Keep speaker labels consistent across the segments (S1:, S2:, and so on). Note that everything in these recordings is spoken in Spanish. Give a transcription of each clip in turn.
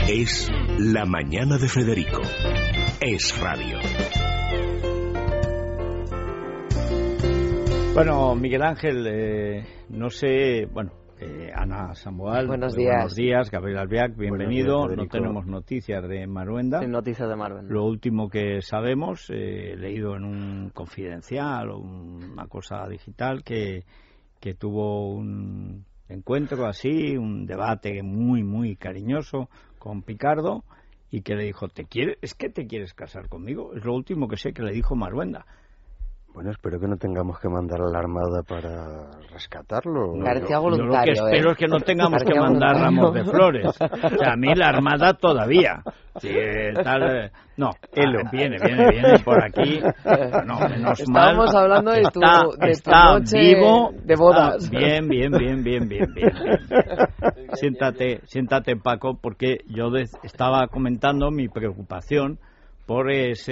S1: Es La Mañana de Federico. Es radio.
S2: Bueno, Miguel Ángel, no sé, Ana Samboal.
S3: Buenos días.
S2: Buenos días, Gabriel Albiac, bienvenido.
S4: Días,
S2: no tenemos noticias de Marhuenda.
S3: Sin noticias de Marhuenda.
S2: Lo último que sabemos, leído en un confidencial o una cosa digital, que tuvo un encuentro así, un debate muy, muy cariñoso con Picardo y que le dijo, ¿te quieres casar conmigo? Es lo último que sé que le dijo Marhuenda.
S4: Bueno, espero que no tengamos que mandar a la Armada para rescatarlo.
S3: Parecía voluntario.
S2: Yo lo que espero es que no tengamos que mandar ramos de flores. O sea, a mí la Armada todavía. Sí, viene por aquí. No, menos
S3: Estábamos
S2: mal.
S3: hablando de tu
S2: Está
S3: noche
S2: vivo,
S3: de bodas.
S2: Bien. Siéntate, Paco, porque yo estaba comentando mi preocupación por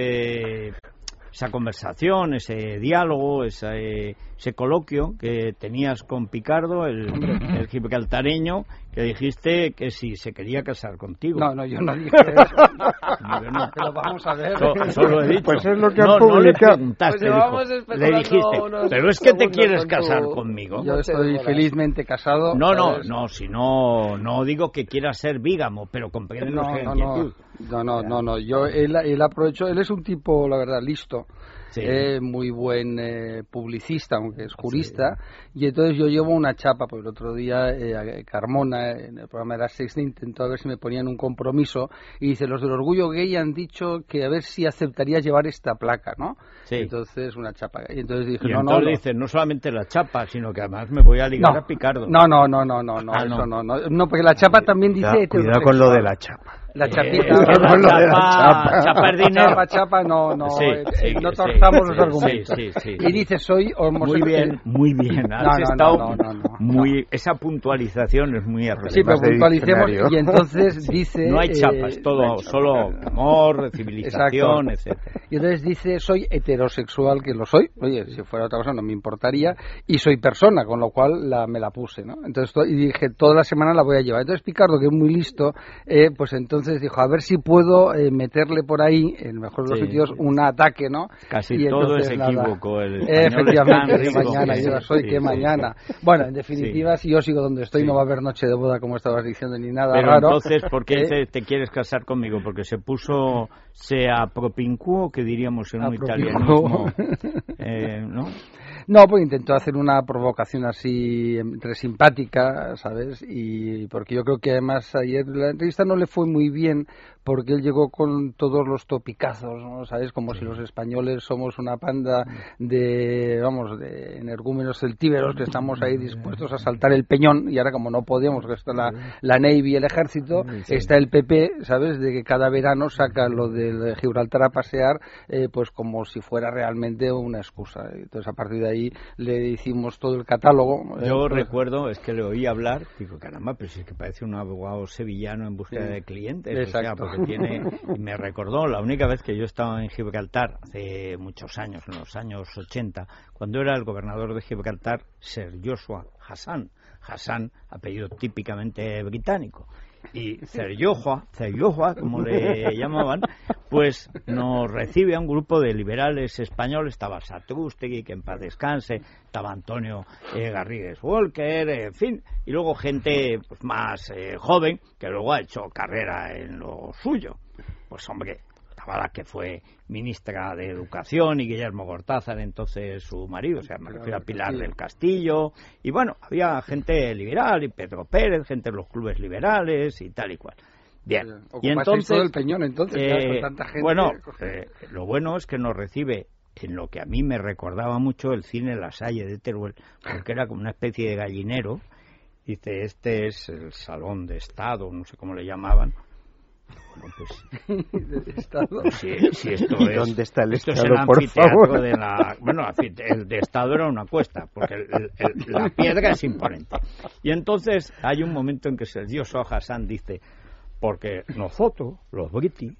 S2: esa conversación, ese diálogo, ese coloquio que tenías con Picardo, el gibraltareño, que dijiste que si se quería casar contigo.
S5: No, yo no dije eso.
S2: No.
S5: Pero vamos a ver.
S2: Solo he dicho.
S4: Pues es lo que han
S2: no
S4: publicado.
S2: Le preguntaste,
S3: Pues
S2: le dijiste, pero es que te quieres casar conmigo.
S5: Yo estoy felizmente casado.
S2: No, si no digo que quieras ser vígamo, pero comprende nuestra inquietud.
S5: No. Él aprovechó, él es un tipo, la verdad, listo.
S2: Sí.
S5: Muy buen publicista, aunque es jurista, y entonces yo llevo una chapa, porque el otro día Carmona, en el programa de las 6, intentó a ver si me ponían un compromiso, y dice, los del orgullo gay han dicho que a ver si aceptaría llevar esta placa, ¿no?
S2: Sí.
S5: Entonces, una chapa. Y entonces dije,
S2: entonces dices, no solamente la chapa, sino que además me voy a ligar a Picardo.
S5: No, eso no, porque la chapa también dice...
S4: Cuidado con lo de la chapa.
S5: La chapita,
S2: chapa es dinero.
S5: Chapa, no
S2: no
S5: torzamos los argumentos.
S2: Sí.
S5: Y dice, soy homosexual.
S2: Muy bien. Esa puntualización es muy arreglada.
S5: Sí, pero puntualicemos y entonces dice...
S2: No hay chapas, todo, solo amor, civilización, etc.
S5: Y entonces dice, soy heterosexual, que lo soy. Oye, si fuera otra cosa no me importaría. Y soy persona, con lo cual me la puse, ¿no? Entonces, y dije, toda la semana la voy a llevar. Entonces Picardo, que es muy listo, pues entonces dijo, a ver si puedo meterle por ahí, en el mejor de los sitios, un ataque, ¿no?
S2: Casi
S5: y
S2: todo es
S5: nada.
S2: equívoco.
S5: Efectivamente, mañana, yo soy que mañana. Bueno, en definitiva, si yo sigo donde estoy, no va a haber noche de boda, como estabas diciendo, ni nada
S2: pero
S5: raro.
S2: Entonces, ¿por qué te quieres casar conmigo? Porque se apropincuo, que diríamos en un italianismo, ¿no?
S5: No, pues intentó hacer una provocación así entre simpática, ¿sabes? Y porque yo creo que además ayer la entrevista no le fue muy bien porque él llegó con todos los topicazos, ¿no? ¿Sabes? Como si los españoles somos una panda de energúmenos celtíberos que estamos ahí dispuestos a saltar el peñón y ahora como no podíamos, que está la Navy y el ejército, está el PP, ¿sabes? De que cada verano saca lo del Gibraltar a pasear, pues como si fuera realmente una excusa. Entonces a partir de ahí le hicimos todo el catálogo.
S2: Yo recuerdo, es que le oí hablar, digo, caramba, pero si es que parece un abogado sevillano en búsqueda de clientes.
S5: Exacto.
S2: O sea, y me recordó la única vez que yo estaba en Gibraltar, hace muchos años, en los años 80, cuando era el gobernador de Gibraltar, Sir Joshua Hassan, apellido típicamente británico. Y Sir Joshua, como le llamaban, pues nos recibe a un grupo de liberales españoles. Estaba Satrústegui, que en paz descanse, estaba Antonio Garrigues Walker, en fin, y luego gente pues, más joven, que luego ha hecho carrera en lo suyo. Pues hombre, estaba la que fue ministra de Educación y Guillermo Cortázar, entonces su marido, o sea, me refiero a Pilar del Castillo, y bueno, había gente liberal, y Pedro Pérez, gente de los clubes liberales y tal y cual. Bien, y entonces
S5: todo el peñón, entonces, con tanta gente.
S2: Bueno, lo bueno es que nos recibe en lo que a mí me recordaba mucho el cine La Salle de Teruel, porque era como una especie de gallinero. Dice, este es el salón de Estado, no sé cómo le llamaban. Bueno, pues, si esto es,
S4: ¿dónde está el
S2: esto
S4: Estado,
S2: es el
S4: por
S2: anfiteatro
S4: favor?
S2: de la... Bueno, el de Estado era una cuesta, porque la piedra es imponente. Y entonces hay un momento en que el dios Hassan dice, porque nosotros, los british,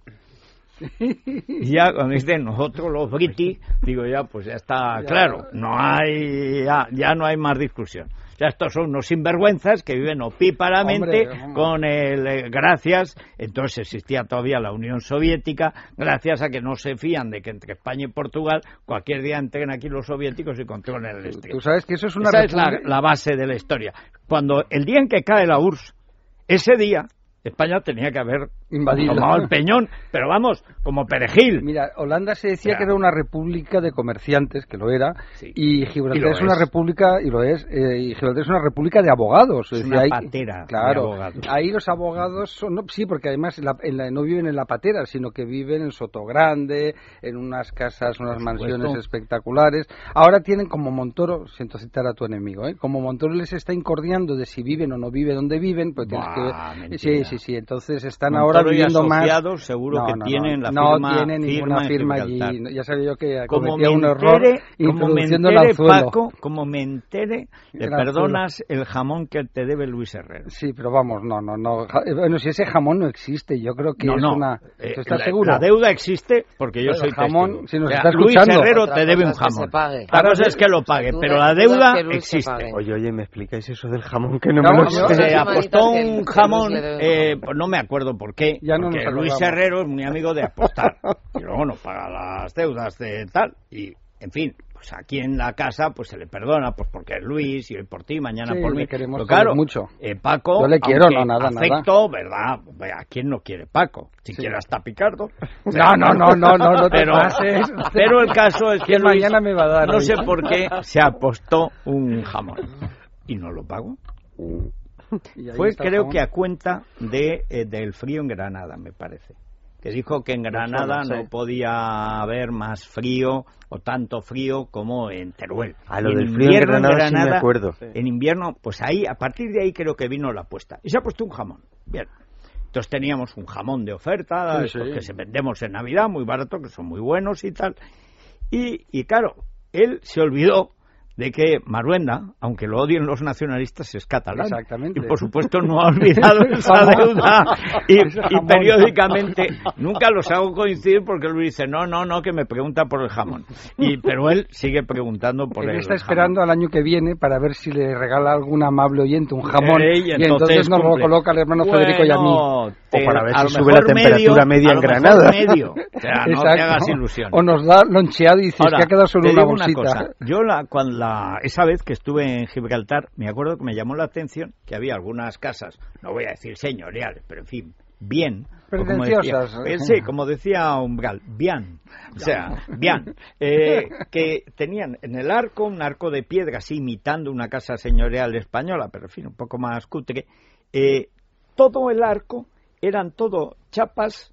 S2: y ya cuando dice nosotros los british, digo ya, pues ya está claro, no hay ya no hay más discusión. O sea, estos son unos sinvergüenzas que viven opíparamente con el gracias. Entonces existía todavía la Unión Soviética, gracias a que no se fían de que entre España y Portugal cualquier día entren aquí los soviéticos y controlen el estrecho.
S5: Tú sabes que eso es una
S2: Esa es la base de la historia. Cuando el día en que cae la URSS, ese día España tenía que haber tomado el peñón, pero vamos, como perejil.
S5: Mira, Holanda se decía que era una república de comerciantes, que lo era, sí. Y Gibraltar es una república, y lo es, y Gibraltar es una república de abogados.
S2: Es una patera de abogados.
S5: Ahí los abogados son, no, sí, porque además no viven en la patera, sino que viven en Sotogrande, en unas casas, unas mansiones espectaculares. Ahora tienen como Montoro, siento citar a tu enemigo, como Montoro les está incordiando de si viven o no viven, dónde viven, pues tienes que... Sí, entonces están ahora viviendo más.
S2: Seguro que tienen la
S5: firma. No tienen ninguna firma allí. Ya sabía yo que cometía un error introduciendo el anzuelo.
S2: Paco, como me entere, le perdonas el jamón que te debe Luis Herrero.
S5: Sí, pero vamos, no. Bueno, si ese jamón no existe, yo creo que es una... ¿Tú estás seguro?
S2: La deuda existe porque yo soy
S5: jamón,
S2: testigo.
S5: Si nos está escuchando.
S2: Luis Herrero te debe un jamón. La cosa es que lo pague, pero la deuda existe.
S4: Oye, ¿me explicáis eso del jamón que no me lo sé?
S2: Se apostó un jamón... pues no me acuerdo por qué, porque Luis Herrero es muy amigo de apostar y luego no paga las deudas de tal y, en fin, pues aquí en la casa pues se le perdona, pues porque es Luis y hoy por ti, mañana por mí.
S5: Pero
S2: claro,
S5: mucho.
S2: Paco,
S5: yo le quiero,
S2: nada. ¿Verdad? ¿A quién no quiere Paco? Si quiere hasta Picardo.
S5: No te pases.
S2: Pero el caso es que Luis,
S5: mañana me va a dar.
S2: No sé por qué se apostó un jamón y no lo pagó. Fue creo que a cuenta del frío en Granada, me parece, que dijo que en Granada no podía haber más frío o tanto frío como en Teruel.
S4: A lo del frío en Granada sí me acuerdo.
S2: En invierno, pues ahí, a partir de ahí creo que vino la apuesta y se ha puesto un jamón. Bien. Entonces teníamos un jamón de oferta, estos que se vendemos en Navidad, muy barato, que son muy buenos y tal. Y claro, él se olvidó de que Maruenda, aunque lo odien los nacionalistas, es catalán.
S5: Exactamente.
S2: Y por supuesto no ha olvidado esa deuda. Y periódicamente, nunca los hago coincidir porque Luis dice, no, que me pregunta por el jamón. Pero él sigue preguntando por el jamón.
S5: Él está esperando al año que viene para ver si le regala a algún amable oyente un jamón. Y entonces nos lo coloca el hermano Federico y a mí.
S4: O para ver si sube la temperatura media en Granada.
S2: O sea, no te hagas ilusiones.
S5: O nos da loncheado y dices que ha quedado solo una bolsita.
S2: Una cosa. Yo esa vez que estuve en Gibraltar, me acuerdo que me llamó la atención que había algunas casas, no voy a decir señoriales, pero en fin, bien.
S5: Pretenciosas.
S2: Como decía Umbral, bien. O sea, bien. Que tenían en el arco un arco de piedra, así imitando una casa señorial española, pero en fin, un poco más cutre. Todo el arco eran todo chapas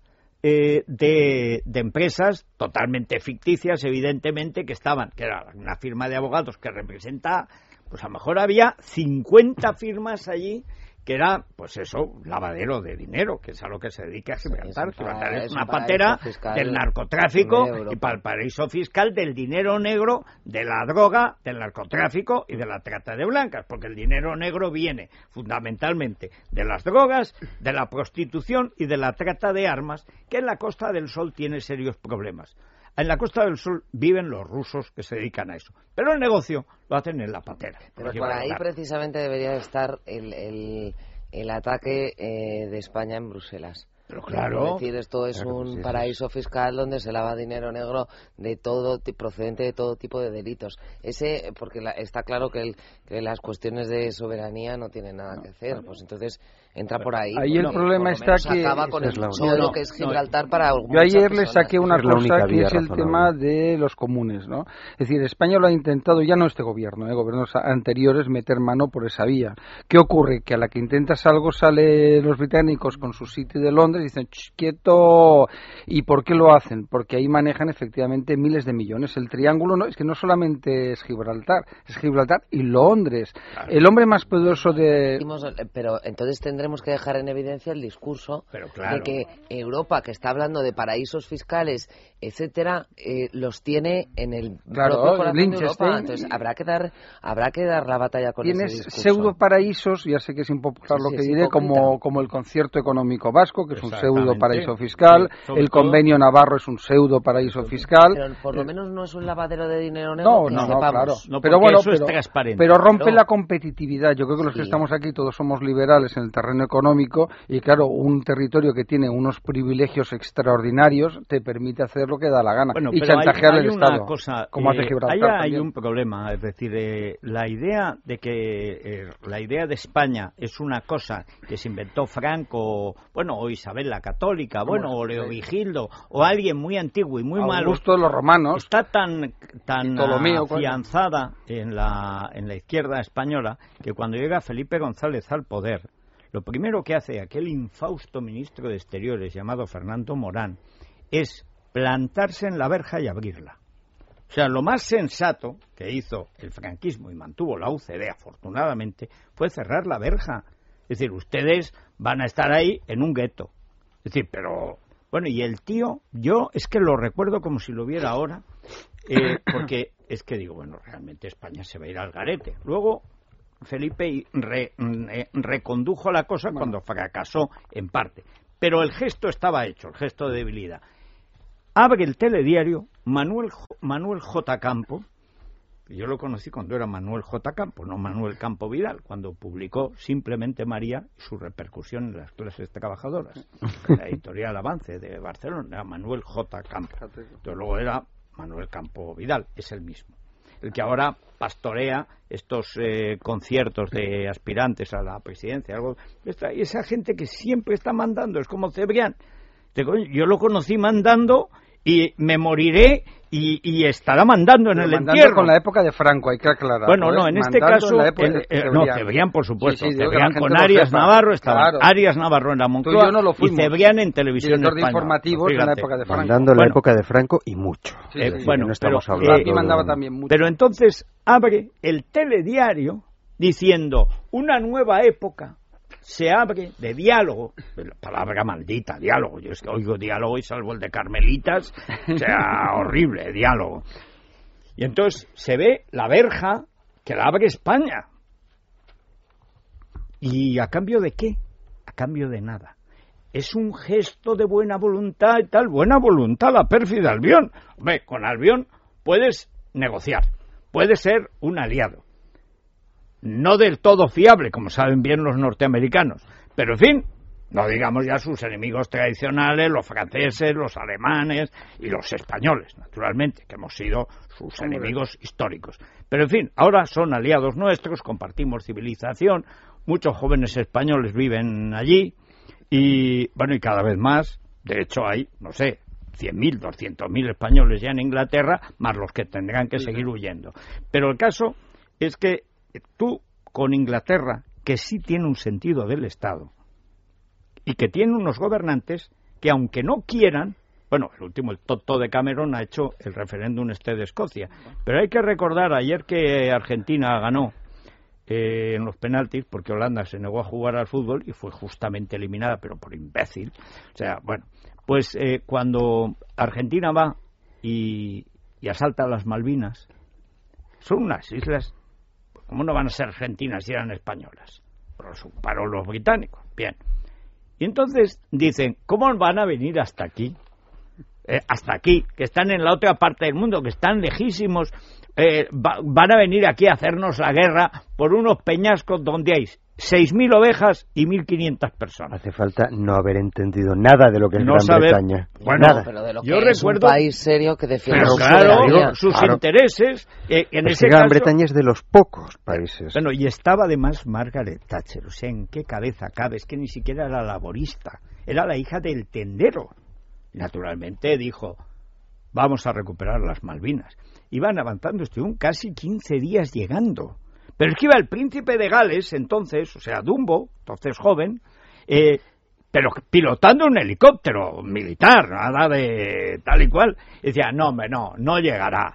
S2: de empresas totalmente ficticias, evidentemente, que era una firma de abogados que representa, pues a lo mejor había 50 firmas allí, que era, pues eso, lavadero de dinero, que es a lo que se dedica a Gibraltar. Gibraltar es una patera del narcotráfico y para el paraíso fiscal del dinero negro, de la droga, del narcotráfico y de la trata de blancas, porque el dinero negro viene fundamentalmente de las drogas, de la prostitución y de la trata de armas, que en la Costa del Sol tiene serios problemas. En la Costa del Sol viven los rusos que se dedican a eso, pero el negocio lo hacen en la patera.
S3: Pero por ahí precisamente debería estar el ataque de España en Bruselas.
S2: Pero claro.
S3: Es decir, esto es un paraíso fiscal donde se lava dinero negro de todo procedente de todo tipo de delitos. Porque está claro que las cuestiones de soberanía no tienen nada que hacer. Pues entonces entra por ahí.
S5: Ahí el problema está que
S3: acaba con el solo que es Gibraltar para algunos.
S5: Yo ayer le saqué una cosa que es el tema de los comunes, ¿no? Es decir, España lo ha intentado, ya no este gobierno, gobiernos anteriores, meter mano por esa vía. ¿Qué ocurre? Que a la que intentas algo salen los británicos con su City de Londres y dicen, quieto. ¿Y por qué lo hacen? Porque ahí manejan efectivamente miles de millones. El triángulo es que no solamente es Gibraltar y Londres. Claro. El hombre más poderoso de...
S3: Pero entonces tendremos que dejar en evidencia el discurso de que Europa, que está hablando de paraísos fiscales, etcétera, los tiene en el propio corazón de Europa. Entonces habrá que dar la batalla con ese discurso.
S5: Tienes pseudo paraísos, ya sé que es impopular lo que diré, como el concierto económico vasco, que es un pseudo paraíso fiscal, el convenio navarro es un pseudo paraíso fiscal.
S3: Pero por lo menos no es un lavadero de dinero
S5: negro. No, claro. Pero bueno,
S2: eso es transparente.
S5: Pero rompe la competitividad. Yo creo que los que estamos aquí todos somos liberales en el terreno económico y claro, un territorio que tiene unos privilegios extraordinarios te permite hacer lo que da la gana y chantajear al Estado, como hace Gibraltar.
S2: Hay un problema, es decir, la idea de que la idea de España es una cosa que se inventó Franco, bueno, o Isabel la Católica, bueno, o Leovigildo, o alguien muy antiguo y muy malo.
S5: Augusto de los romanos.
S2: Está tan afianzada en la izquierda española que cuando llega Felipe González al poder, lo primero que hace aquel infausto ministro de Exteriores llamado Fernando Morán es plantarse en la verja y abrirla. O sea, lo más sensato que hizo el franquismo y mantuvo la UCD, afortunadamente, fue cerrar la verja. Es decir, ustedes van a estar ahí en un gueto. Es decir, pero... Bueno, y el tío, yo es que lo recuerdo como si lo viera ahora, porque es que digo, bueno, realmente España se va a ir al garete. Luego Felipe recondujo la cosa cuando fracasó en parte. Pero el gesto estaba hecho, el gesto de debilidad. Abre el telediario Manuel J. Campo, y yo lo conocí cuando era Manuel J. Campo, no Manuel Campo Vidal, cuando publicó Simplemente María y su repercusión en las clases trabajadoras. La editorial Avance de Barcelona era Manuel J. Campo. Entonces luego era Manuel Campo Vidal, es el mismo. El que ahora pastorea estos conciertos de aspirantes a la presidencia. Y esa gente que siempre está mandando, es como Cebrián. Yo lo conocí mandando y me moriré y estará mandando en el entierro.
S5: Con la época de Franco, hay que aclarar.
S2: Bueno, no, en este caso, Cebrián, por supuesto. Cebrián con Arias Navarro, estaban Arias Navarro en la Moncloa y Cebrián en Televisión
S5: Española.
S2: Director
S5: de informativos en la época de Franco.
S4: Mandando en la época de Franco y mucho.
S2: Bueno,
S4: no estamos hablando.
S5: Aquí mandaba también mucho.
S2: Pero entonces abre el telediario diciendo una nueva época. Se abre de diálogo, la palabra maldita, diálogo, yo es que oigo diálogo y salvo el de Carmelitas, o sea, horrible, diálogo. Y entonces se ve la verja que la abre España. ¿Y a cambio de qué? A cambio de nada. Es un gesto de buena voluntad y tal, buena voluntad la pérfida Albión. Hombre, con Albión puedes negociar, puedes ser un aliado. No del todo fiable, como saben bien los norteamericanos, pero en fin, no digamos ya sus enemigos tradicionales, los franceses, los alemanes y los españoles, naturalmente, que hemos sido sus enemigos históricos. Pero en fin, ahora son aliados nuestros, compartimos civilización, muchos jóvenes españoles viven allí y, bueno, y cada vez más, de hecho hay, no sé, 100.000, 200.000 españoles ya en Inglaterra, más los que tendrán que seguir huyendo. Pero el caso es que tú, con Inglaterra, que sí tiene un sentido del Estado, y que tiene unos gobernantes que, aunque no quieran, bueno, el último, el tonto de Cameron, ha hecho el referéndum de Escocia, pero hay que recordar, ayer que Argentina ganó en los penaltis, porque Holanda se negó a jugar al fútbol y fue justamente eliminada, pero por imbécil, o sea, bueno, pues cuando Argentina va y asalta las Malvinas, son unas islas. ¿Cómo no van a ser argentinas si eran españolas? Para los británicos. Bien. Y entonces dicen, ¿cómo van a venir hasta aquí? Hasta aquí, que están en la otra parte del mundo, que están lejísimos. Van a venir aquí a hacernos la guerra por unos peñascos donde hay 6.000 ovejas y 1.500 personas.
S4: Hace falta no haber entendido nada de lo que es Gran Bretaña.
S2: Bueno,
S4: nada.
S3: Pero de lo que
S2: yo
S3: es
S2: recuerdo,
S3: un país serio que defiende
S2: sus intereses. En ese
S4: Gran
S2: caso,
S4: Bretaña es de los pocos países.
S2: Bueno, y estaba además Margaret Thatcher. O sea, ¿en qué cabeza cabe? Es que ni siquiera era laborista. Era la hija del tendero. Naturalmente dijo, vamos a recuperar las Malvinas. Iban avanzando, estuvieron casi 15 días llegando. Pero es que iba el príncipe de Gales, entonces, o sea, Dumbo, entonces joven, pero pilotando un helicóptero militar, nada de tal y cual. Y decía, no, hombre, no llegará.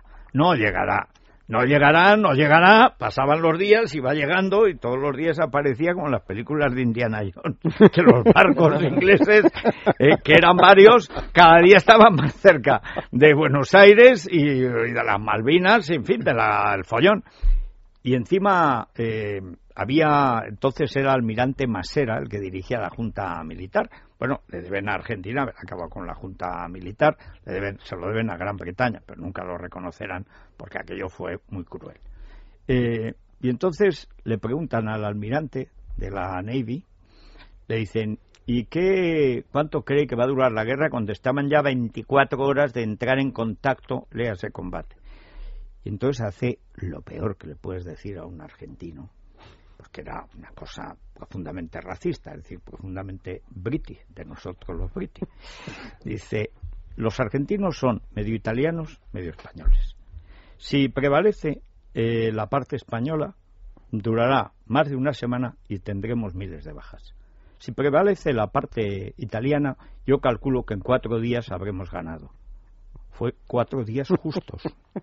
S2: Pasaban los días, iba llegando y todos los días aparecía como en las películas de Indiana Jones, que los barcos ingleses, que eran varios, cada día estaban más cerca de Buenos Aires y de las Malvinas, en fin, del follón. Y encima había, entonces era almirante Masera el que dirigía la Junta Militar. Bueno, le deben a Argentina, haber acabado con la Junta Militar, se lo deben a Gran Bretaña, pero nunca lo reconocerán porque aquello fue muy cruel. Y entonces le preguntan al almirante de la Navy, le dicen, ¿y cuánto cree que va a durar la guerra cuando estaban ya 24 horas de entrar en contacto, léase combate? Y entonces hace lo peor que le puedes decir a un argentino, porque era una cosa profundamente racista, es decir, profundamente british, de nosotros los british. Dice, los argentinos son medio italianos, medio españoles. Si prevalece la parte española, durará más de una semana y tendremos miles de bajas. Si prevalece la parte italiana, yo calculo que en 4 días habremos ganado. Fue 4 días justos.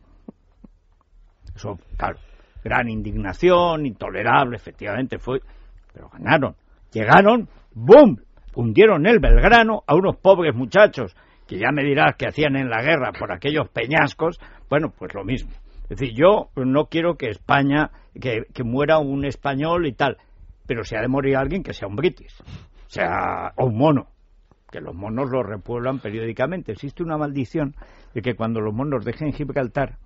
S2: Eso, claro, gran indignación, intolerable, efectivamente fue, pero ganaron. Llegaron, ¡boom!, hundieron el Belgrano a unos pobres muchachos, que ya me dirás que hacían en la guerra por aquellos peñascos. Bueno, pues lo mismo. Es decir, yo no quiero que España, que muera un español y tal, pero si ha de morir alguien, que sea un british, o un mono, que los monos los repueblan periódicamente. Existe una maldición de que cuando los monos dejen Gibraltar,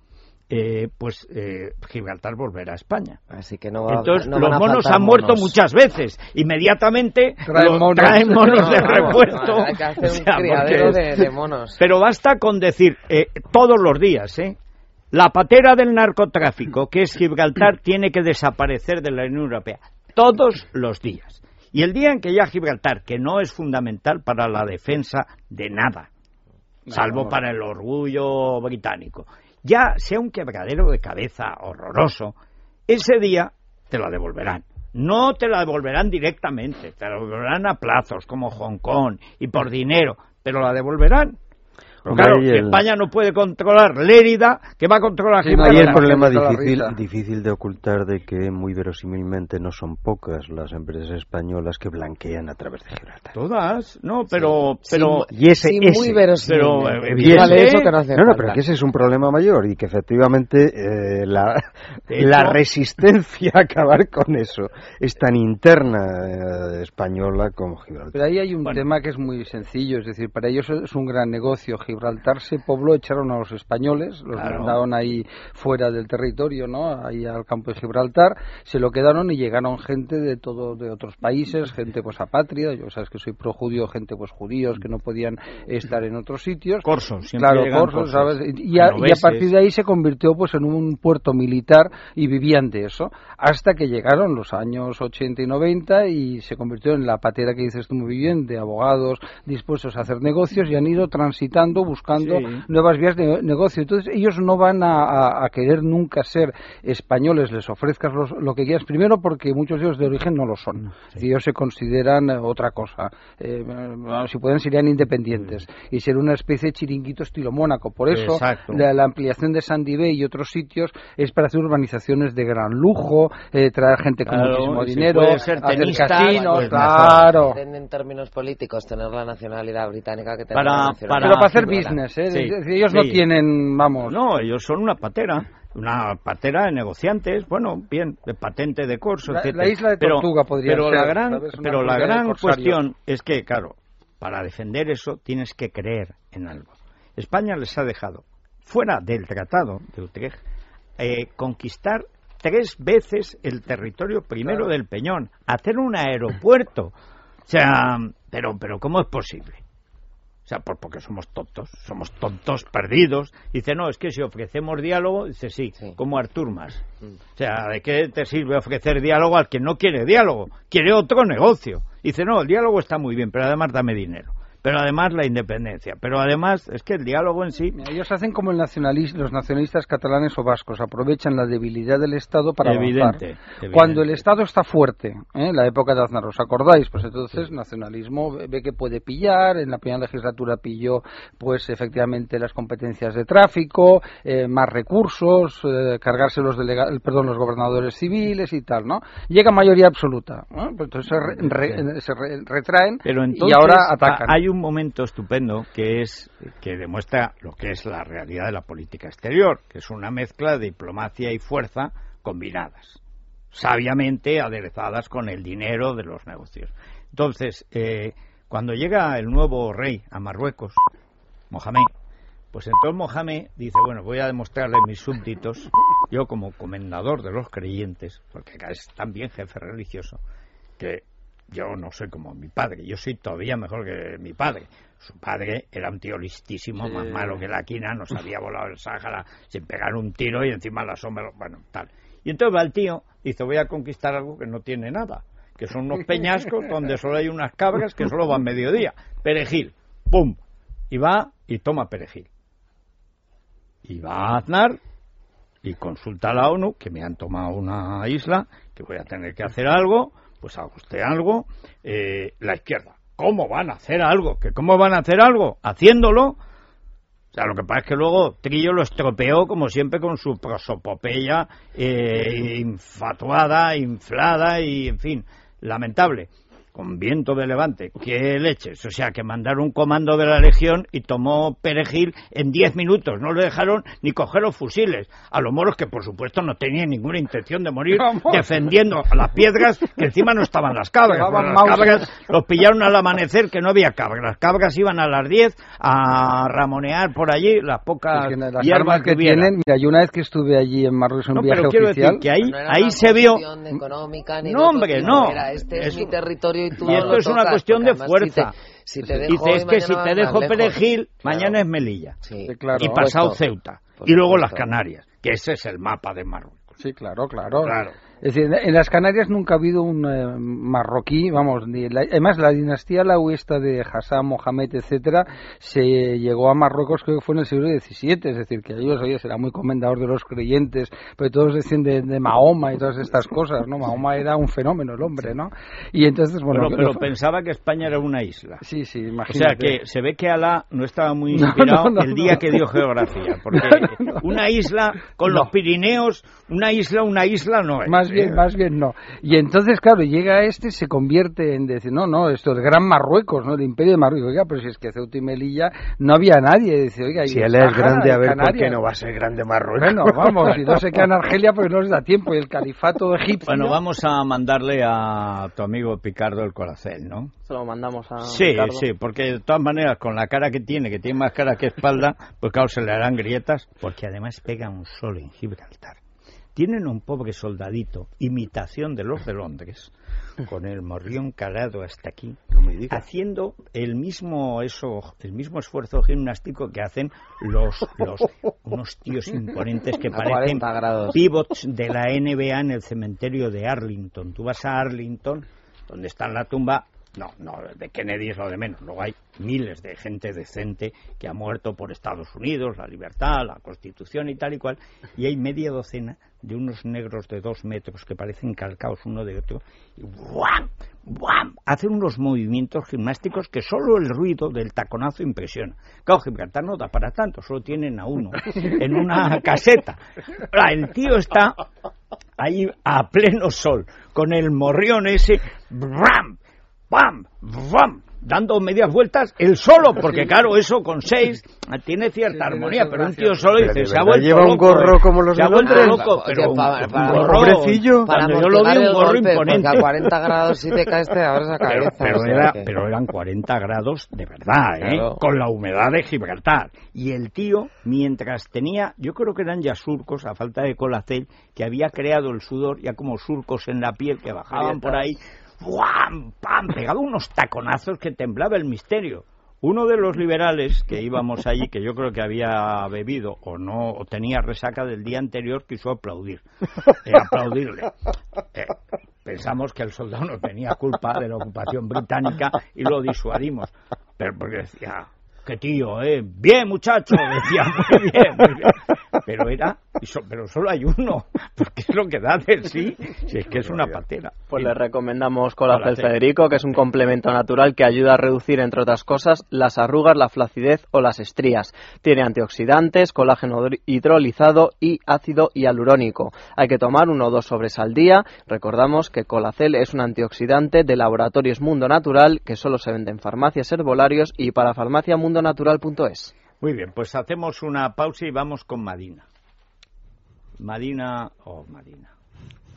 S2: Gibraltar volverá a España.
S3: Así que los
S2: monos han muerto muchas veces. Inmediatamente traen monos de repuesto.
S3: Hay que hacer un criadero de monos.
S2: Pero basta con decir todos los días, la patera del narcotráfico, que es Gibraltar, tiene que desaparecer de la Unión Europea. Todos los días. Y el día en que ya Gibraltar, que no es fundamental para la defensa de nada, salvo para el orgullo británico, ya sea un quebradero de cabeza horroroso, ese día te la devolverán. No te la devolverán directamente, te la devolverán a plazos, como Hong Kong, y por dinero, pero la devolverán. Claro, España no puede controlar Lérida, que va a controlar Gibraltar.
S4: Hay el problema difícil de ocultar de que muy verosímilmente no son pocas las empresas españolas que blanquean a través de Gibraltar.
S2: Todas, no, pero
S3: muy verosímil.
S4: Pero que ese es un problema mayor y que efectivamente la resistencia a acabar con eso es tan interna española como Gibraltar.
S5: Pero ahí hay un tema que es muy sencillo, es decir, para ellos es un gran negocio. Gibraltar se pobló, echaron a los españoles, los mandaron ahí fuera del territorio, ¿no? Ahí al campo de Gibraltar, se lo quedaron y llegaron gente de otros países, gente pues apátrida, yo sabes que soy projudío, gente pues judíos que no podían estar en otros sitios.
S2: Corsos,
S5: ¿sabes? Y a partir de ahí se convirtió pues en un puerto militar y vivían de eso, hasta que llegaron los años 80 y 90 y se convirtió en la patera que dices tú muy bien, de abogados dispuestos a hacer negocios y han ido transitando buscando nuevas vías de negocio. Entonces ellos no van a querer nunca ser españoles, les ofrezcas lo que quieras, primero porque muchos de ellos de origen no lo son, ellos se consideran otra cosa, si pueden serían independientes y ser una especie de chiringuito estilo Mónaco. Por eso la ampliación de Sandy Bay y otros sitios es para hacer urbanizaciones de gran lujo, traer gente con muchísimo dinero,
S2: hacer
S5: casinos,
S2: pues
S3: claro. En términos políticos tener la nacionalidad británica que tener la nacionalidad.
S5: Pero para hacer business, ellos no tienen,
S2: No, ellos son una patera de negociantes, bueno, bien, de patente de corso, etc.
S5: La isla de Tortuga podría ser.
S2: Pero la gran cuestión es que, claro, para defender eso tienes que creer en algo. España les ha dejado, fuera del Tratado de Utrecht, conquistar 3 veces el territorio primero del Peñón, hacer un aeropuerto. O sea, pero ¿cómo es posible? O sea, porque somos tontos perdidos. Dice, no, es que si ofrecemos diálogo, dice sí. Como Artur Mas. O sea, ¿de qué te sirve ofrecer diálogo al que no quiere diálogo? Quiere otro negocio. Dice, no, el diálogo está muy bien, pero además dame dinero. Pero además la independencia, pero además es que el diálogo en sí...
S5: Ellos hacen como los nacionalistas catalanes o vascos, aprovechan la debilidad del Estado para avanzar. Cuando el Estado está fuerte, en la época de Aznar, ¿os acordáis? Pues entonces nacionalismo ve que puede pillar, en la primera legislatura pilló pues efectivamente las competencias de tráfico, más recursos, cargarse los gobernadores civiles y tal, ¿no? Llega mayoría absoluta, ¿no? Pues entonces se retraen y ahora atacan.
S2: Hay un momento estupendo que demuestra lo que es la realidad de la política exterior, que es una mezcla de diplomacia y fuerza combinadas, sabiamente aderezadas con el dinero de los negocios. Entonces, cuando llega el nuevo rey a Marruecos, Mohamed, pues entonces Mohamed dice, bueno, voy a demostrarle a mis súbditos, yo como comendador de los creyentes, porque acá es también jefe religioso, que yo no soy como mi padre, yo soy todavía mejor que mi padre. Su padre era un tío listísimo, sí, más malo que la quina, nos había volado el Sáhara sin pegar un tiro y encima la sombra, bueno, tal. Y entonces va el tío, dice, voy a conquistar algo que no tiene nada, que son unos peñascos donde solo hay unas cabras que solo van mediodía. Perejil, ¡pum! Y va y toma perejil. Y va a Aznar y consulta a la ONU, que me han tomado una isla, que voy a tener que hacer algo, pues haga usted algo. La izquierda, ¿cómo van a hacer algo? ¿Que cómo van a hacer algo? Haciéndolo. O sea, lo que pasa es que luego Trillo lo estropeó, como siempre, con su prosopopeya infatuada, inflada y, en fin, lamentable. Con viento de levante, qué leches, o sea, que mandaron un comando de la Legión y tomó Perejil en 10 minutos, no le dejaron ni coger los fusiles a los moros, que por supuesto no tenían ninguna intención de morir defendiendo a las piedras, que encima no estaban las cabras, las cabras los pillaron al amanecer, que no había cabras, las cabras iban a las 10 a ramonear por allí las pocas hierbas que tienen.
S5: Mira, yo una vez que estuve allí en Marruecos en un viaje oficial,
S2: que ahí se vio,
S3: no hombre, no, este es mi territorio. Y
S2: esto es una cuestión de fuerza. Dice, es que si te dejo Perejil, mañana es Melilla.
S5: Sí, claro,
S2: y pasado Ceuta. Y luego las Canarias, que ese es el mapa de Marruecos.
S5: Sí, claro. Es decir, en las Canarias nunca ha habido un marroquí, vamos, además la dinastía alauista de Hassan, Mohamed, etcétera, se llegó a Marruecos, creo que fue en el siglo XVII, es decir, que ellos, oye, será muy comendador de los creyentes, pero todos decían de Mahoma y todas estas cosas, ¿no? Mahoma era un fenómeno, el hombre, ¿no? Y entonces, bueno...
S2: Pero pensaba que España era una isla.
S5: Sí, imagínate.
S2: O sea, que se ve que Alá no estaba muy inspirado el día que dio geografía, porque una isla con los Pirineos, una isla no es.
S5: Más bien no. Y entonces, claro, llega se convierte en decir, no, esto es Gran Marruecos, ¿no? El Imperio de Marruecos. Oiga, pero si es que Ceuta y Melilla no había nadie. Dice, oiga,
S4: si él es grande, a ver, ¿por qué no va a ser grande Marruecos?
S5: Bueno, vamos, y no se queda en Argelia porque no les da tiempo. Y el califato egipcio...
S2: Bueno, vamos a mandarle a tu amigo Picardo el Colacel, ¿no?
S6: Se lo mandamos a
S2: Picardo. Sí, porque de todas maneras, con la cara que tiene más cara que espalda, pues claro, se le harán grietas, porque además pega un sol en Gibraltar. Tienen un pobre soldadito, imitación de los de Londres, con el morrión calado hasta aquí, haciendo el mismo esfuerzo gimnástico que hacen unos tíos imponentes que parecen pivots de la NBA en el cementerio de Arlington. Tú vas a Arlington, donde está la tumba... No, de Kennedy es lo de menos. Luego hay miles de gente decente que ha muerto por Estados Unidos, la libertad, la Constitución y tal y cual, y hay media docena de unos negros de 2 metros que parecen calcados uno de otro, y ¡guam! ¡guam! Hacen unos movimientos gimnásticos que solo el ruido del taconazo impresiona. Claro, Gibraltar no da para tanto, solo tienen a uno en una caseta. El tío está ahí a pleno sol, con el morrión ese, ¡bram! ¡Bam! ¡Bam! Dando medias vueltas, él solo, porque claro, eso con 6 tiene cierta armonía, pero un tío solo dice, se ha vuelto
S4: lleva
S2: loco,
S4: un gorro como los
S2: de Londres, loco, pero un
S4: pobrecillo,
S2: cuando yo lo vi un gorro imponente.
S3: A 40 grados si te caes te abres la cabeza.
S2: Pero eran 40 grados de verdad, claro. Con la humedad de Gibraltar. Y el tío, mientras tenía, yo creo que eran ya surcos, a falta de Colacel, que había creado el sudor, ya como surcos en la piel que bajaban por ahí, ¡guam! ¡Pam! Pegaba unos taconazos que temblaba el misterio. Uno de los liberales que íbamos allí, que yo creo que había bebido o tenía resaca del día anterior, quiso aplaudirle. Pensamos que el soldado no tenía culpa de la ocupación británica y lo disuadimos. Pero porque decía, qué tío, bien muchacho, decía, muy bien. Pero solo hay uno, porque es lo que da de sí, si es que es una patera.
S6: Pues le recomendamos Colacel Federico, que es un complemento natural que ayuda a reducir, entre otras cosas, las arrugas, la flacidez o las estrías. Tiene antioxidantes, colágeno hidrolizado y ácido hialurónico. Hay que tomar 1 o 2 sobres al día. Recordamos que Colacel es un antioxidante de Laboratorios Mundo Natural, que solo se vende en farmacias, herbolarios y para farmaciamundonatural.es.
S2: Muy bien, pues hacemos una pausa y vamos con Madina. Madina,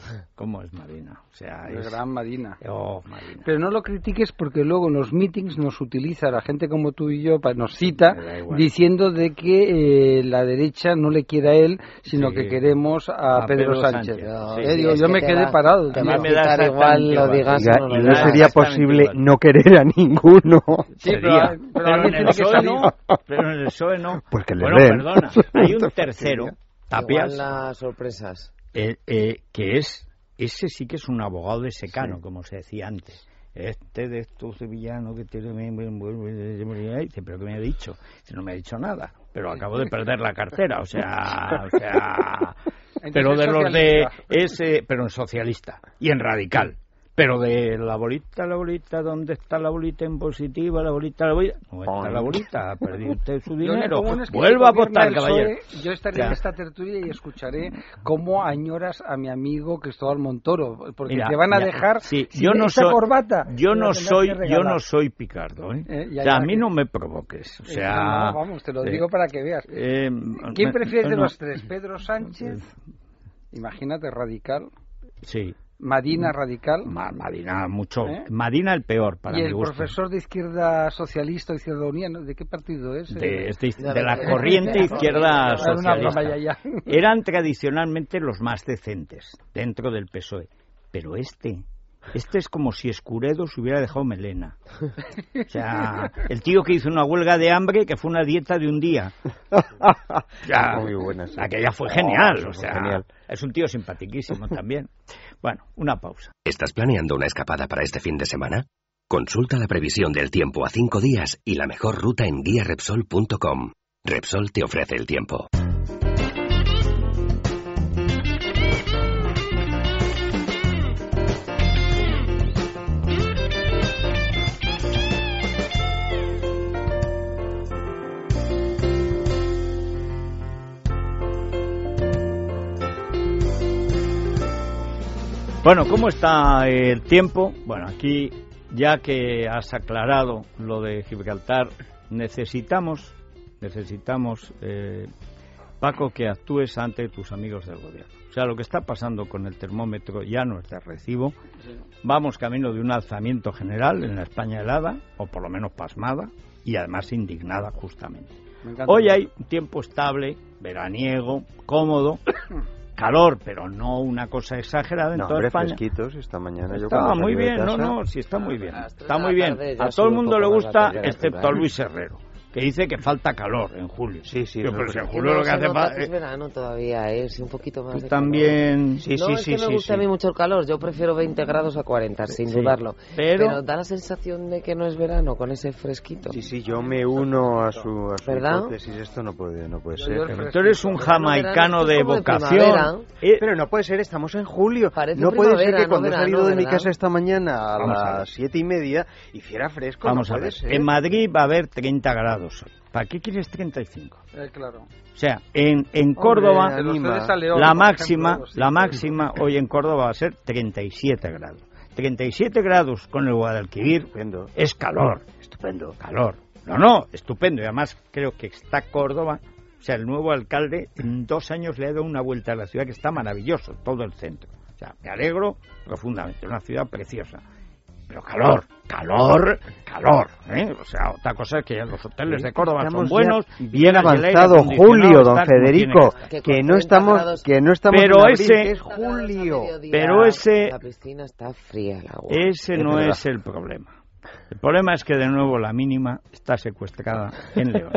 S2: ¿Cómo es Madina? O sea,
S5: es gran Madina.
S2: Madina.
S5: Pero no lo critiques porque luego en los meetings nos utiliza la gente como tú y yo, nos cita diciendo de que la derecha no le quiere a él, sino que queremos a Pedro Sánchez. Yo me quedé parado.
S3: Te va a quitar igual lo digas o no.
S4: Y no sería posible no querer a ninguno.
S5: Sí, pero
S2: en el PSOE no. Pero en el PSOE no.
S4: Pues que le
S2: bueno, perdona. Hay un tercero, Tapias.
S3: Igual las sorpresas.
S2: Que ese sí que es un abogado de secano, como se decía antes. De estos sevillanos que tiene... Dice, ¿pero qué me ha dicho? Dice, no me ha dicho nada, pero acabo de perder la cartera, o sea pero de los de ese, pero en socialista y en radical. Pero de la bolita, ¿dónde está la bolita en positiva? No está la bolita, ha perdido usted su dinero. Vuelva a apostar, caballero.
S5: Yo estaré en esta tertulia y escucharé cómo añoras a mi amigo Cristóbal Montoro, porque te van a dejar sin esa corbata.
S2: Yo no soy picardo, a mí no me provoques. O sea,
S5: vamos, te lo digo para que veas. ¿Quién prefieres de los tres? ¿Pedro Sánchez? Imagínate, radical.
S2: Sí.
S5: Madina radical.
S2: Madina mucho. Madina el peor para mi gusto.
S5: ¿Y el profesor de izquierda socialista o izquierda unión, de qué partido es?
S2: De la corriente izquierda socialista. Eran tradicionalmente los más decentes dentro del PSOE. Pero este es como si Escuredo se hubiera dejado melena. O sea, el tío que hizo una huelga de hambre que fue una dieta de un día.
S4: Muy buena, sí.
S2: Aquella fue genial, o sea, genial. Es un tío simpaticísimo también. Bueno, una pausa.
S1: ¿Estás planeando una escapada para este fin de semana? Consulta la previsión del tiempo a 5 días y la mejor ruta en guiarepsol.com. Repsol te ofrece el tiempo.
S2: Bueno, ¿cómo está el tiempo? Bueno, aquí, ya que has aclarado lo de Gibraltar, necesitamos Paco, que actúes ante tus amigos del gobierno. O sea, lo que está pasando con el termómetro ya no es de recibo. Vamos camino de un alzamiento general en la España helada, o por lo menos pasmada, y además indignada justamente. Hoy hay un tiempo estable, veraniego, cómodo, calor, pero no una cosa exagerada en toda España.
S4: Fresquitos esta mañana.
S2: Está muy bien, sí, está muy bien. Está muy bien. A todo el mundo le gusta, excepto a Luis Herrero, que dice que falta calor en julio.
S4: Sí.
S2: Pero si en julio lo que hace falta
S3: es verano todavía, un poquito más.
S2: Tú también.
S3: Sí, me gusta a mí mucho el calor. Yo prefiero 20 grados a 40, sin dudarlo. Pero da la sensación de que no es verano con ese fresquito.
S4: Sí, yo me uno a su
S3: ¿verdad?
S4: hipótesis. Esto no puede ser.
S2: Pero tú eres un jamaicano de vocación.
S4: Pero no puede ser, estamos en julio.
S3: Parece
S4: no puede ser que cuando he salido de mi
S3: ¿verdad?
S4: casa esta mañana a las 7:30 hiciera fresco.
S2: Vamos a ver. En Madrid va a haber 30 grados. ¿Para qué quieres 35?
S5: Claro.
S2: O sea, en Córdoba la máxima hoy en Córdoba va a ser 37 grados. 37 grados con el Guadalquivir es calor.
S4: Estupendo.
S2: Calor. No, estupendo. Y además creo que está Córdoba, o sea, el nuevo alcalde en 2 años le ha dado una vuelta a la ciudad que está maravilloso, todo el centro. O sea, me alegro profundamente, una ciudad preciosa. Pero calor. O sea, otra cosa es que los hoteles de Córdoba son buenos,
S4: bien avanzado julio, don Federico, que no estamos
S2: pero
S4: en
S2: ese
S4: es julio.
S2: Pero
S3: la piscina está fría, el agua.
S2: Ese no es el problema. El problema es que de nuevo la mínima está secuestrada en León.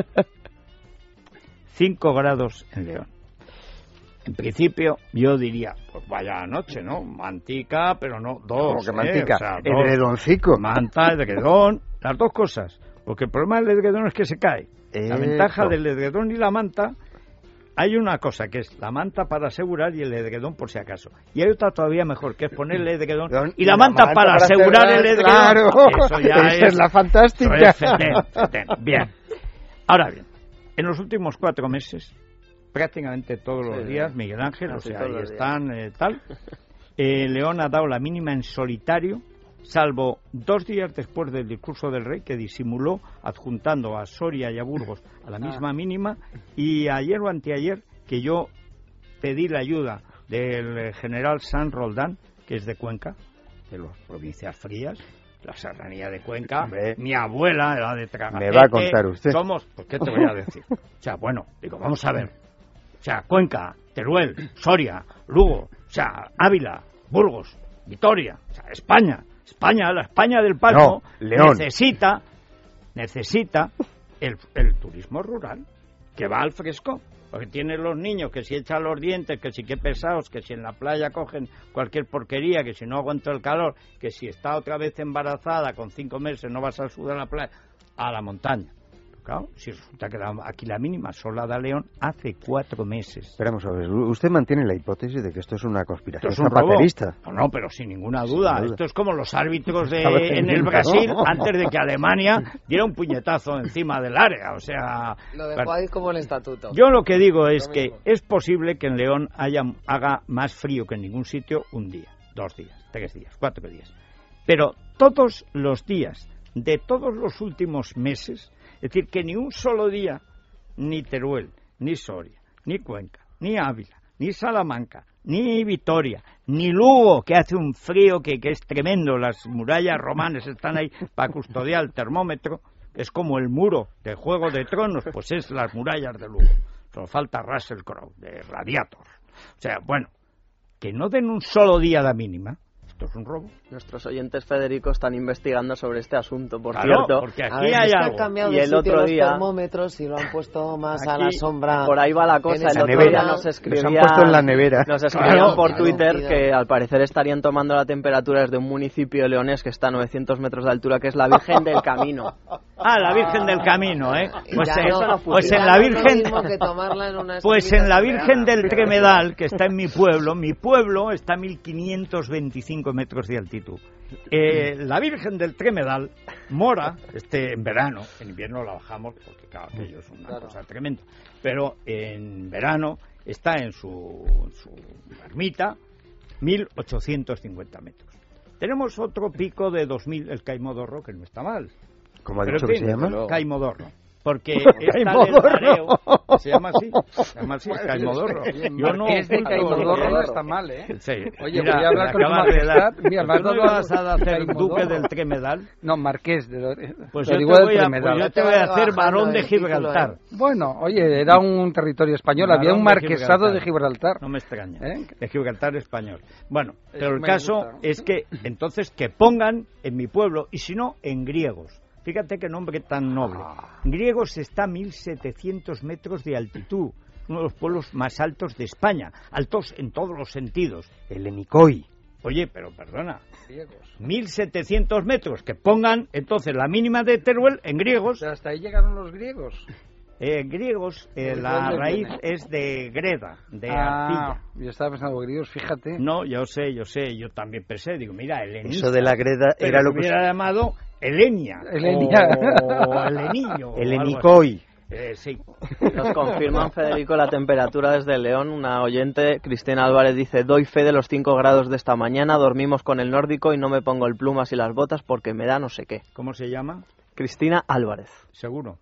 S2: 5 grados en León. En principio, yo diría, pues vaya noche, ¿no? Mantica, pero no 2.
S4: ¿Cómo que mantica?
S2: O sea,
S4: edredoncico.
S2: Manta, edredón, las dos cosas. Porque el problema del edredón es que se cae. La ventaja del edredón y la manta, hay una cosa que es la manta para asegurar y el edredón por si acaso. Y hay otra todavía mejor, que es poner el edredón y la manta para asegurar el edredón.
S4: Claro,
S2: eso ya
S4: esa es la fantástica.
S2: Bien. Ahora bien, en los últimos 4 meses, prácticamente todos los días, Miguel Ángel, o sea, ahí están, León ha dado la mínima en solitario, salvo 2 días después del discurso del rey, que disimuló adjuntando a Soria y a Burgos a la misma mínima, y ayer o anteayer, que yo pedí la ayuda del general San Roldán, que es de Cuenca, de las provincias frías, la serranía de Cuenca.
S4: Hombre,
S2: mi abuela era de Tragantete.
S4: Me va a contar usted.
S2: Pues ¿qué te voy a decir? O sea, bueno, digo, vamos a ver. O sea, Cuenca, Teruel, Soria, Lugo, o sea, Ávila, Burgos, Vitoria, o sea, España, la España del Palmo,
S4: León.
S2: necesita el turismo rural, que va al fresco. Porque tienen los niños que si echan los dientes, que si qué pesados, que si en la playa cogen cualquier porquería, que si no aguanto el calor, que si está otra vez embarazada con 5 meses no vas al sur de la playa, a la montaña. Claro, si resulta que aquí la mínima sola da León hace 4 meses.
S4: Esperamos a ver, usted mantiene la hipótesis de que esto es una conspiración
S2: zapaterista. No, pero sin ninguna duda. Esto es como los árbitros en el Brasil antes de que Alemania diera un puñetazo encima del área. O sea,
S3: lo dejó ahí como el estatuto.
S2: Yo lo que digo es que es posible que en León haga más frío que en ningún sitio un día, 2 días, 3 días, 4 días. Pero todos los días de todos los últimos meses, es decir, que ni un solo día, ni Teruel, ni Soria, ni Cuenca, ni Ávila, ni Salamanca, ni Vitoria, ni Lugo, que hace un frío que es tremendo, las murallas romanas están ahí para custodiar el termómetro, es como el muro de Juego de Tronos, pues es las murallas de Lugo. Solo falta Russell Crowe, de Gladiator. O sea, bueno, que no den un solo día la mínima. Esto es un robo.
S6: Nuestros oyentes, Federico, están investigando sobre este asunto, por
S2: claro,
S6: cierto.
S2: Porque aquí hay algo.
S3: Han cambiado y el otro día los termómetros y lo han puesto más
S6: aquí,
S3: a la sombra.
S6: Por ahí va la cosa. El otro día nos escribían,
S4: han puesto en la nevera.
S6: Nos escribían por Twitter que al parecer estarían tomando la temperatura desde un municipio leonés que está a 900 metros de altura, que es la Virgen del Camino.
S2: La Virgen del Camino, ¿eh?
S3: Pues en la Virgen,
S2: pues en la Virgen del Tremedal, que está en mi pueblo está a 1525 metros de altitud. La Virgen del Tremedal mora en verano, en invierno la bajamos porque claro, aquello es una cosa tremenda, pero en verano está en su ermita 1850 metros. Tenemos otro pico de 2000, el Caimodorro, que no está mal.
S4: ¿Cómo ha dicho que se llama?
S2: Caimodorro. Porque está del mareo. ¿Se llama así? Caimodorro.
S5: Yo no. Es de Caimodorro, no está mal, ¿eh?
S2: Sí.
S5: Oye, voy a hablar con tu majestad.
S2: Mira, ¿no vas a hacer duque del Tremedal?
S5: No, marqués.
S2: Pues yo te voy a hacer barón de Gibraltar.
S5: Bueno, oye, era un territorio español. Había un marquesado de Gibraltar.
S2: No me extraña. De Gibraltar español. Bueno, pero el caso es que entonces que pongan en mi pueblo, y si no, en griegos. Fíjate qué nombre tan noble. Griegos está a 1700 metros de altitud, uno de los pueblos más altos de España, altos en todos los sentidos.
S4: El Henicoi.
S2: Oye, pero perdona, 1700 metros, que pongan entonces la mínima de Teruel en griegos.
S5: Pero hasta ahí llegaron los griegos.
S2: Griegos, la raíz es de greda, de arcilla.
S5: Yo estaba pensando griegos, fíjate.
S2: No, yo sé, yo también pensé, digo, mira, helenista.
S4: Eso de la greda era lo que
S2: hubiera llamado Helenia. O Heleniño.
S4: Henicoi.
S2: Sí.
S6: Nos confirman, Federico, la temperatura desde León. Una oyente, Cristina Álvarez, dice: doy fe de los 5 grados de esta mañana, dormimos con el nórdico y no me pongo el plumas y las botas porque me da no sé qué.
S2: ¿Cómo se llama?
S6: Cristina Álvarez.
S2: ¿Seguro?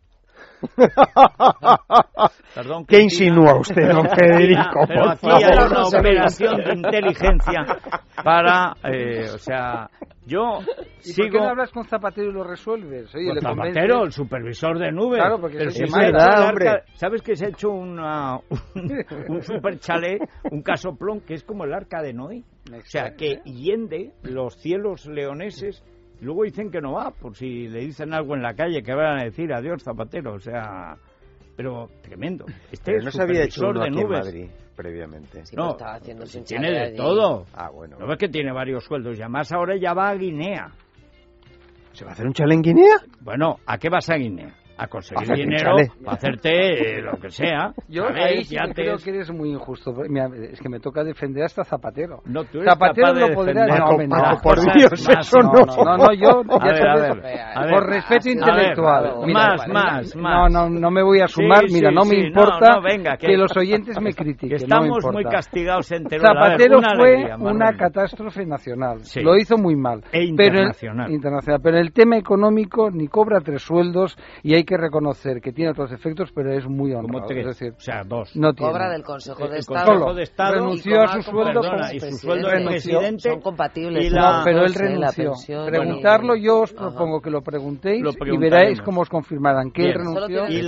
S4: Perdón, ¿qué insinúa usted, don Federico?
S2: Pero aquí hay una operación de inteligencia para, o sea, yo sigo.
S5: ¿Y por qué no hablas con Zapatero y lo resuelves? Oye,
S2: pues Zapatero, el supervisor de nubes.
S5: Claro, porque
S2: pero
S5: si
S2: hombre. ¿Sabes que se ha hecho un super chalet, un casoplón que es como el Arca de Noé? O sea, que hiende los cielos leoneses. Luego dicen que no va, por si le dicen algo en la calle, que van a decir adiós Zapatero, o sea, pero tremendo.
S4: No se había hecho uno aquí en Madrid previamente.
S3: Sí, no, estaba haciendo
S2: tiene de allí. Todo.
S4: Bueno.
S2: ¿No ves que tiene varios sueldos? Y además ahora ya va a Guinea.
S4: ¿Se va a hacer un chale en Guinea?
S2: Bueno, ¿a qué vas a Guinea? A conseguir dinero, a hacerte lo que sea.
S5: Yo ahí sí creo que eres muy injusto. Mira, es que me toca defender hasta Zapatero.
S2: No, tú eres
S5: Zapatero no podrá...
S4: No, por Dios, eso no.
S5: No, yo...
S2: Por
S5: respeto intelectual.
S2: Más.
S5: No me voy a sumar. Mira, no me importa que los oyentes me critiquen.
S2: Que estamos muy castigados en Teruel.
S5: Zapatero fue una catástrofe nacional. Lo hizo muy mal.
S2: E internacional.
S5: Pero el tema económico ni cobra 3 sueldos y hay hay que reconocer que tiene otros efectos, pero es muy honrado. Es decir,
S2: o sea, dos.
S5: No
S3: cobra del Consejo de Estado.
S5: Renunció a su sueldo
S2: y su sueldo de presidente.
S3: Son compatibles.
S5: Pero él renunció. Preguntarlo, yo os propongo que lo preguntéis y veréis cómo os confirmarán que él renunció.
S2: Y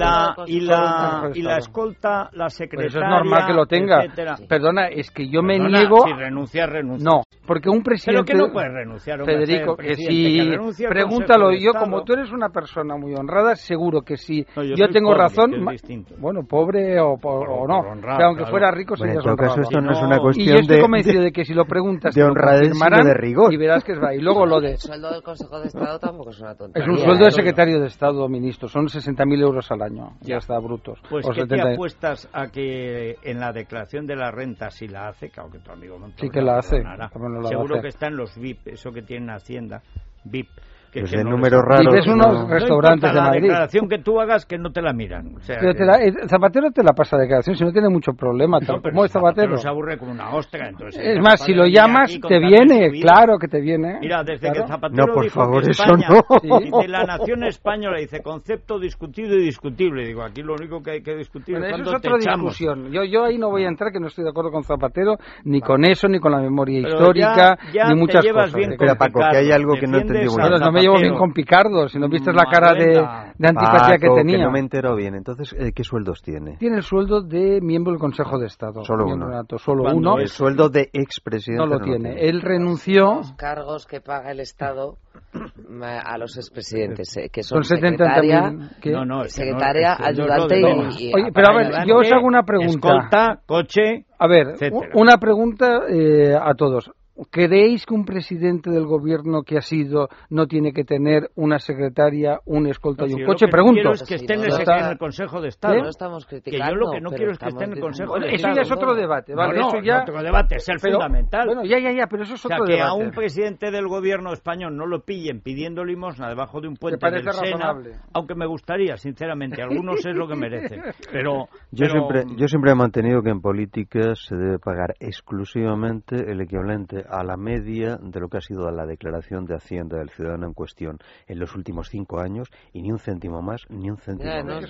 S2: la escolta, la secretaria.
S5: Eso es normal que lo tenga.
S2: Etcétera.
S5: Perdona, es que yo me niego.
S2: Si renuncia.
S5: No, porque un presidente.
S2: Pero que no puede renunciar.
S5: Federico, que si. Pregúntalo. Yo, como tú eres una persona muy honrada, seguro que si yo tengo
S2: pobre,
S5: razón.
S2: Bueno,
S5: pobre o no.
S2: Honrado,
S5: pero aunque fuera rico, sería honrado.
S4: Caso, esto no es una cuestión
S5: y yo estoy convencido de que si lo preguntas,
S4: de honradez y de rigor.
S5: Y verás que es verdad. Y luego lo de.
S3: El sueldo del Consejo de Estado tampoco es una tontería.
S5: Es un sueldo de secretario de Estado, ministro. Son 60.000 euros al año. Ya está, brutos.
S2: Pues ¿qué te apuestas a que en la declaración de la renta, si la hace, claro que tu amigo Montoro
S5: sí que la hace.
S2: Seguro que está en los VIP, eso que tienen Hacienda, VIP.
S4: Pues de números raros.
S5: Y ves unos restaurantes de Madrid.
S2: La declaración que tú hagas que no te la miran. O sea,
S5: pero Zapatero te la pasa declaración, si no tiene mucho problema. ¿Cómo es Zapatero?
S2: Se aburre como una ostra. Entonces,
S5: es más, si lo llamas, te viene. Claro que te viene.
S2: Mira, desde que Zapatero
S4: no, por
S2: dijo
S4: favor,
S2: que
S4: eso
S2: España,
S4: no.
S2: dice la nación española, dice concepto discutido y discutible. Digo, aquí lo único que hay que discutir es cuando te echamos. Eso es otra discusión.
S5: Yo ahí no voy a entrar, que no estoy de acuerdo con Zapatero, ni con eso, ni con la memoria histórica, ni muchas cosas.
S4: Pero Paco, que hay algo que no entendí muy bien.
S5: No me llevo bien con Picardo. Si no viste la cara de antipatía que tenía.
S4: Que no me entero bien. Entonces, ¿qué sueldos tiene?
S5: Tiene el sueldo de miembro del Consejo de Estado.
S4: Solo uno.
S5: Solo uno.
S4: El sueldo de expresidente
S5: no lo tiene. Él renunció.
S3: Los cargos que paga el Estado a los expresidentes, que
S5: son secretaria,
S3: secretaria, ayudante y...
S5: Oye, pero a ver, yo os hago una pregunta.
S2: Escolta, coche,
S5: a ver,
S2: etcétera.
S5: Una pregunta a todos. ¿Creéis que un presidente del gobierno que ha sido no tiene que tener una secretaria, un escolta y un coche? Pregunto.
S2: Lo que quiero es que esté en el Consejo de Estado.
S3: No estamos criticando.
S2: Que yo lo que no quiero es que esté en el Consejo de Estado.
S5: Eso ya es otro debate, ¿vale?
S2: No,
S5: eso ya...
S2: otro debate, es el fundamental.
S5: Bueno, ya, pero eso es otro debate.
S2: Que a un presidente del gobierno español no lo pillen pidiendo limosna debajo de un puente del Sena, aunque me gustaría, sinceramente, algunos es lo que merecen. Pero
S4: yo siempre he mantenido que en política se debe pagar exclusivamente el equivalente a la media de lo que ha sido la declaración de Hacienda del ciudadano en cuestión en los últimos 5 años, y ni un céntimo más, ni un céntimo menos.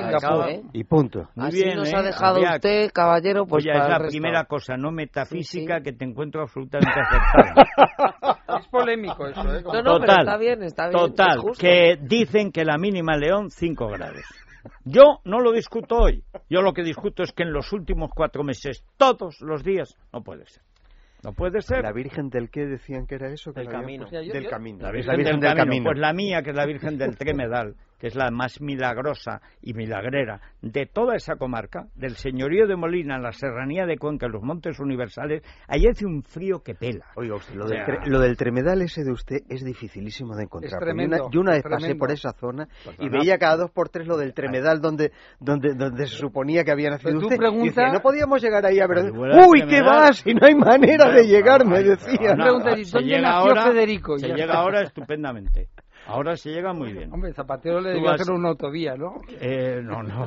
S4: Y punto.
S3: Muy así bien, nos ha dejado usted, caballero, pues
S2: es la primera cosa no metafísica que te encuentro absolutamente acertada.
S5: Es polémico eso, ¿eh?
S3: No, pero está bien.
S2: Total, que dicen que la mínima en León 5 grados. Yo no lo discuto hoy. Yo lo que discuto es que en los últimos 4 meses, todos los días, no puede ser. No puede ser.
S4: ¿La Virgen del qué decían que era eso?
S2: Del Camino.
S4: Del Camino.
S2: La Virgen del Camino. Pues la mía, que es la Virgen del Tremedal, que es la más milagrosa y milagrera de toda esa comarca, del señorío de Molina, la serranía de Cuenca, los Montes Universales, ahí hace un frío que pela.
S4: Oiga usted, lo del Tremedal ese de usted es dificilísimo de encontrar. Es tremendo, yo una vez pasé por esa zona y veía cada 2x3 lo del Tremedal donde se suponía que había nacido usted. Y decía, no podíamos llegar ahí a ver. ¡Uy, qué vas! Y no hay manera de llegar, me decía.
S5: ¿Dónde nació Federico?
S2: Se llega ahora estupendamente. Ahora se llega muy bien.
S5: Hombre, Zapatero le debió hacer una autovía, ¿no?
S2: No.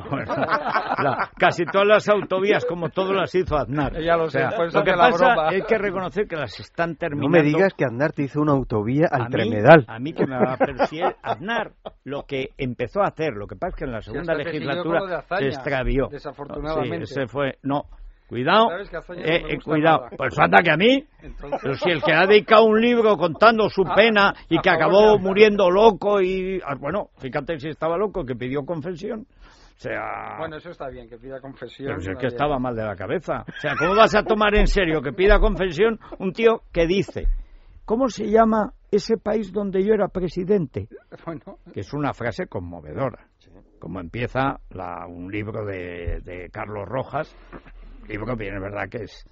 S2: Casi todas las autovías, como todo las hizo Aznar.
S5: Ya lo sé.
S2: Lo que pasa es que reconocer que las están terminando.
S4: No me digas que Aznar te hizo una autovía al Tremedal.
S2: A mí que me va a... Pero si Aznar lo que empezó a hacer, lo que pasa es que en la segunda legislatura se extravió.
S5: Desafortunadamente.
S2: Sí, ese fue... No. Cuidado, cuidado. Pues anda que a mí. Entonces... Pero si el que ha dedicado un libro contando su pena y que acabó muriendo loco y... Bueno, fíjate si estaba loco, que pidió confesión. O sea...
S5: Bueno, eso está bien, que pida confesión.
S2: Pero si es que estaba mal de la cabeza. O sea, ¿cómo vas a tomar en serio que pida confesión un tío que dice... ¿Cómo se llama ese país donde yo era presidente?
S5: Bueno.
S2: Que es una frase conmovedora. Como empieza un libro de Carlos Rojas... libro que bien es verdad que es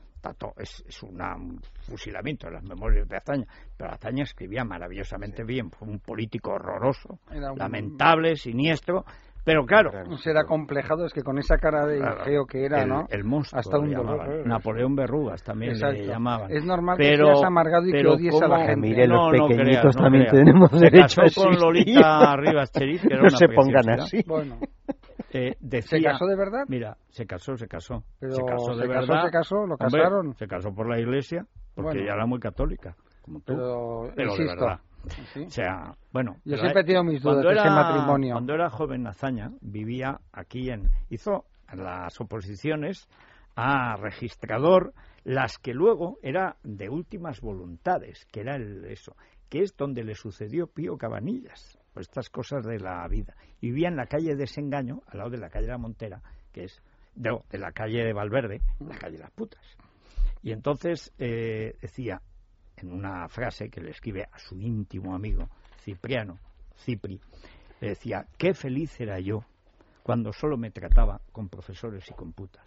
S2: un fusilamiento de las memorias de Azaña, pero Azaña escribía maravillosamente bien, fue un político horroroso, lamentable, siniestro, pero claro...
S5: Será complejado, es que con esa cara de feo que era, ¿no?
S2: El monstruo, hasta un dolor. Napoleón Verrugas también le llamaban.
S5: Es normal que seas amargado y que odies a la gente.
S4: Mire, los pequeñitos también tenemos derecho a
S2: existir. Se casó con Lolita Rivas Cheriz, que era
S4: no se pongan así.
S5: Bueno...
S2: decía,
S5: ¿se casó de verdad?
S2: Mira, se casó.
S5: Pero
S2: se casó de verdad.
S5: ¿Lo casaron?
S2: Hombre, se casó por la iglesia, porque ella era muy católica, como tú.
S5: Pero
S2: insisto,
S5: de verdad. ¿Sí?
S2: O sea, bueno...
S5: Yo siempre he tenido mis dudas de ese matrimonio.
S2: Cuando era joven Azaña, vivía aquí hizo las oposiciones a registrador, las que luego era de últimas voluntades, que era eso, que es donde le sucedió Pío Cabanillas, por estas cosas de la vida. Y vivía en la calle de Desengaño, al lado de la calle de la Montera, que es de la calle de Valverde, la calle de las putas. Y entonces decía, en una frase que le escribe a su íntimo amigo Cipri, le decía, qué feliz era yo cuando solo me trataba con profesores y con putas.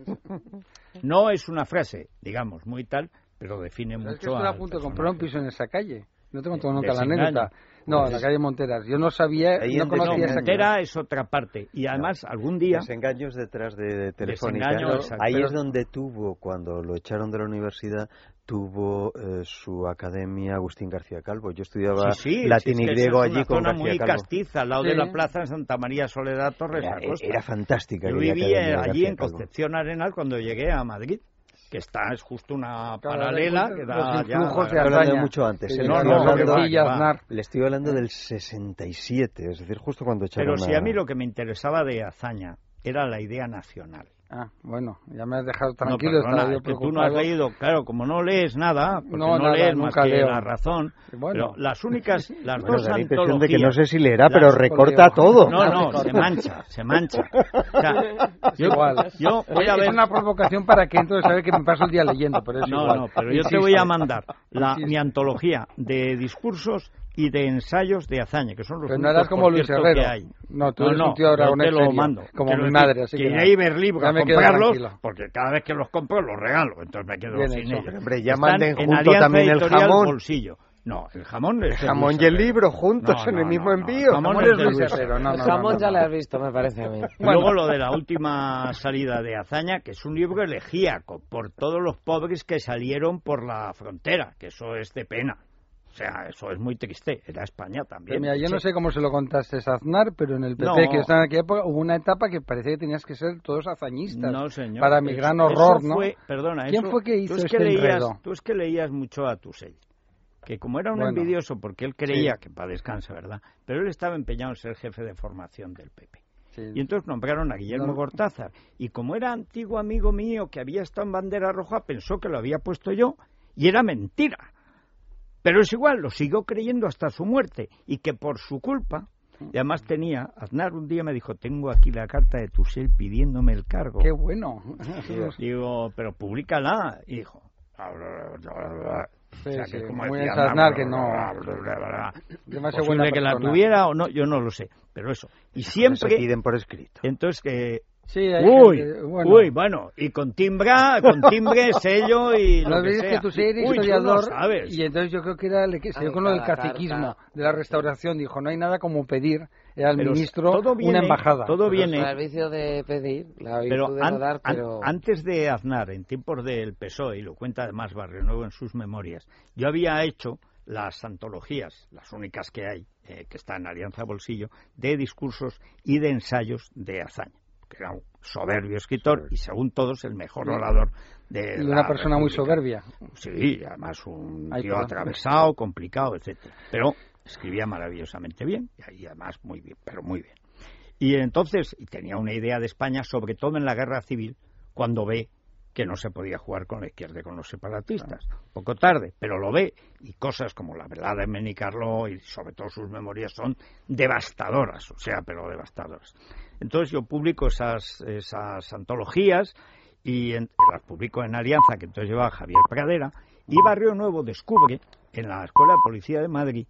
S2: No es una frase, digamos, muy tal, pero define mucho.
S5: Es que estuve a punto de comprar un piso en esa calle. No te contó nunca la anécdota. No, en la calle Monteras. Yo no sabía, no conocía esa
S2: Montera es otra parte. Y además, algún día...
S4: Desengaños detrás de Telefónica. Ahí es donde cuando lo echaron de la universidad, tuvo su academia Agustín García Calvo. Yo estudiaba latín y griego allí con García Calvo. Es una zona muy
S2: castiza, al lado de la plaza de Santa María Soledad Torres Acosta.
S4: Era fantástica.
S2: Yo vivía allí en Concepción Arenal cuando llegué a Madrid. Que es justo una paralela que da ya...
S4: hablando de mucho antes. Le estoy hablando del 67, es decir, justo cuando echaron.
S2: Pero si a mí lo que me interesaba de Azaña era la idea nacional.
S5: Ah, bueno, ya me has dejado tranquilo.
S2: Que tú no has leído, claro, como no lees nada, porque no lees más que La Razón, pero las únicas, las dos antologías...
S4: De que no sé si leerá, pero recorta todo.
S2: No, se mancha. O sea, yo voy a ver...
S5: Es una provocación para que entonces saber que me paso el día leyendo, pero es igual.
S2: No, pero yo te voy a mandar mi antología de discursos y de ensayos de Azaña, que son los únicos,
S5: como Luis Herrero.
S2: Que hay.
S5: No, tú eres un tío aragonés
S2: te lo mando.
S5: Como mi madre, así que
S2: iré a Iberlibro a comprarlos, porque cada vez que los compro los regalo, entonces me quedo sin ellos.
S4: Hombre, ya manden junto también el jamón.
S2: Bolsillo. No, el jamón es
S4: el jamón y el libro juntos en el mismo envío.
S2: El jamón es Luis Herrero.
S3: El jamón ya lo has visto, me parece a mí.
S2: Luego lo de la última salida de Azaña, que es un libro elegíaco por todos los pobres que salieron por la frontera, que eso es de pena. O sea, eso es muy triste. Era España también.
S5: Mira, yo no sé cómo se lo contaste a Aznar, pero en el PP, que está en aquella época, hubo una etapa que parecía que tenías que ser todos azañistas.
S2: No, señor.
S5: Para mi gran horror, ¿no?
S2: ¿Quién
S5: fue que hizo
S2: Tú es que leías mucho a Tusell, que como era un envidioso, porque él creía que para descanso, ¿verdad? Pero él estaba empeñado en ser jefe de formación del PP. Sí. Y entonces nombraron a Guillermo Cortázar. Y como era antiguo amigo mío que había estado en Bandera Roja, pensó que lo había puesto yo, y era mentira. Pero es igual, lo siguió creyendo hasta su muerte, y que por su culpa, y además Aznar un día me dijo, tengo aquí la carta de Tusell pidiéndome el cargo.
S5: ¡Qué bueno!
S2: Digo, pero públicala, hijo.
S5: Sí, o sea, que como muy Aznar, que no...
S2: Posible que la tuviera o no, yo no lo sé, pero eso. Y siempre...
S4: Se piden por escrito.
S2: Entonces que...
S5: Sí,
S2: bueno, y con timbre, sello y lo que sea.
S5: Que tú eres historiador, y entonces yo creo que era con lo del caciquismo de la restauración, dijo, no hay nada como pedir al ministro una embajada.
S2: Todo viene...
S3: El servicio de pedir, la virtud de no dar, pero...
S2: Antes de Aznar, en tiempos del PSOE, y lo cuenta además Barrio Nuevo en sus memorias, yo había hecho las antologías, las únicas que hay, que están en Alianza Bolsillo, de discursos y de ensayos de Azaña, que era un soberbio escritor y según todos el mejor orador de
S5: una persona República. Muy soberbia.
S2: Sí, además un tío atravesado, complicado, etcétera. Pero escribía maravillosamente bien y además muy bien, pero muy bien. Y entonces tenía una idea de España, sobre todo en la guerra civil, cuando ve que no se podía jugar con la izquierda y con los separatistas. Poco tarde, pero lo ve, y cosas como la velada de Menicarló y sobre todo sus memorias son devastadoras, o sea, pero devastadoras. Entonces yo publico esas antologías y las publico en Alianza, que entonces llevaba Javier Pradera, y Barrio Nuevo descubre en la Escuela de Policía de Madrid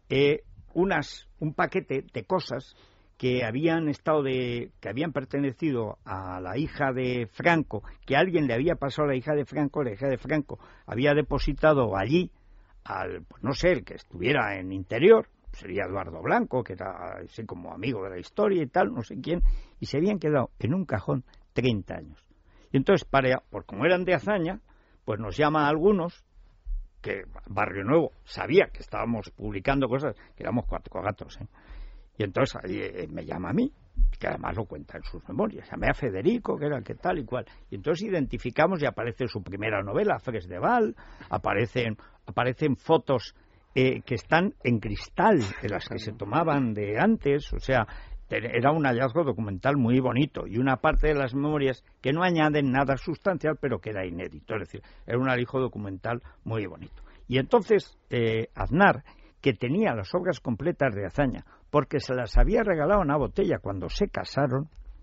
S2: un paquete de cosas que habían pertenecido a la hija de Franco, que alguien le había pasado a la hija de Franco había depositado allí no sé, el que estuviera en Interior, sería Eduardo Blanco, que era así como amigo de la historia y tal, no sé quién, y se habían quedado en un cajón 30 años. Y entonces, por como eran de Azaña, pues nos llama a algunos, que Barrio Nuevo sabía que estábamos publicando cosas, que éramos 4 gatos, Y entonces me llama a mí, que además lo cuenta en sus memorias. Llamé a Federico, que era el que tal y cual. Y entonces identificamos y aparece su primera novela, Fres de Val, aparecen fotos que están en cristal, de las que se tomaban de antes, o sea, era un hallazgo documental muy bonito, y una parte de las memorias que no añaden nada sustancial, pero que era inédito, es decir, era un hallazgo documental muy bonito. Y entonces Aznar, que tenía las obras completas de Azaña, porque se las había regalado en una botella cuando se casaron,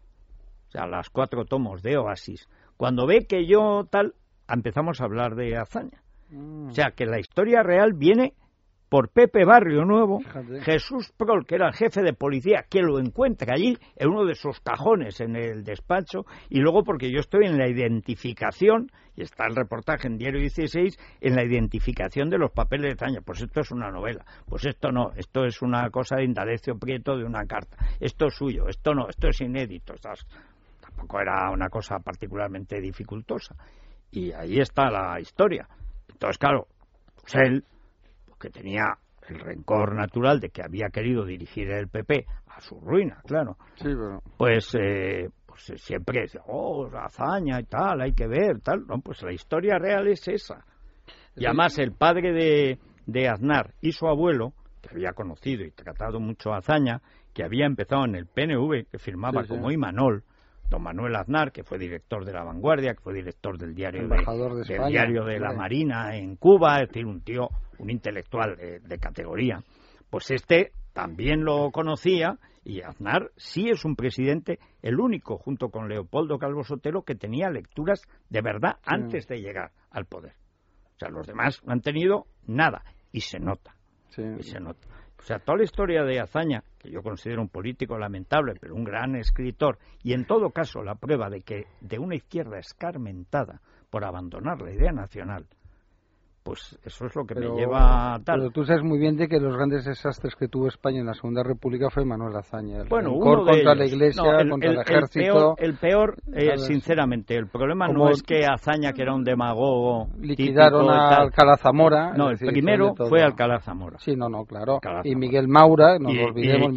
S2: o sea, las 4 tomos de Oasis, cuando ve que yo tal, empezamos a hablar de Azaña. O sea, que la historia real viene por Pepe Barrio Nuevo, Jesús Prol, que era el jefe de policía, que lo encuentra allí en uno de sus cajones en el despacho, y luego porque yo estoy en la identificación, y está el reportaje en Diario 16, en la identificación de los papeles de Azaña. Pues esto es una novela, pues esto no, esto es una cosa de Indalecio Prieto de una carta, esto es suyo, esto no, esto es inédito. Tampoco era una cosa particularmente dificultosa, y ahí está la historia. Entonces, claro, pues él, que tenía el rencor natural de que había querido dirigir el PP a su ruina, claro, sí, pero... pues siempre decía, Azaña y tal, hay que ver, tal. No, pues la historia real es esa. Y además el padre de Aznar y su abuelo, que había conocido y tratado mucho a Azaña, que había empezado en el PNV, que firmaba como Imanol, don Manuel Aznar, que fue director de La Vanguardia, que fue director del diario del diario de la Marina en Cuba, es decir, un intelectual de categoría. Pues este también lo conocía, y Aznar sí es un presidente, el único, junto con Leopoldo Calvo Sotelo, que tenía lecturas de verdad antes de llegar al poder. O sea, los demás no han tenido nada, y se nota, y se nota. O sea, toda la historia de Azaña, que yo considero un político lamentable, pero un gran escritor, y en todo caso la prueba de que de una izquierda escarmentada por abandonar la idea nacional, pues eso es lo que me lleva a tal.
S5: Pero tú sabes muy bien de que los grandes desastres que tuvo España en la Segunda República fue Manuel Azaña.
S2: Bueno, uno
S5: contra
S2: de
S5: la Iglesia, contra el Ejército.
S2: El peor sinceramente, el problema no es que Azaña, que era un demagogo,
S5: liquidaron a Alcalá Zamora.
S2: No, el primero fue Alcalá Zamora.
S5: Sí, claro. Y Miguel Maura, no nos olvidemos.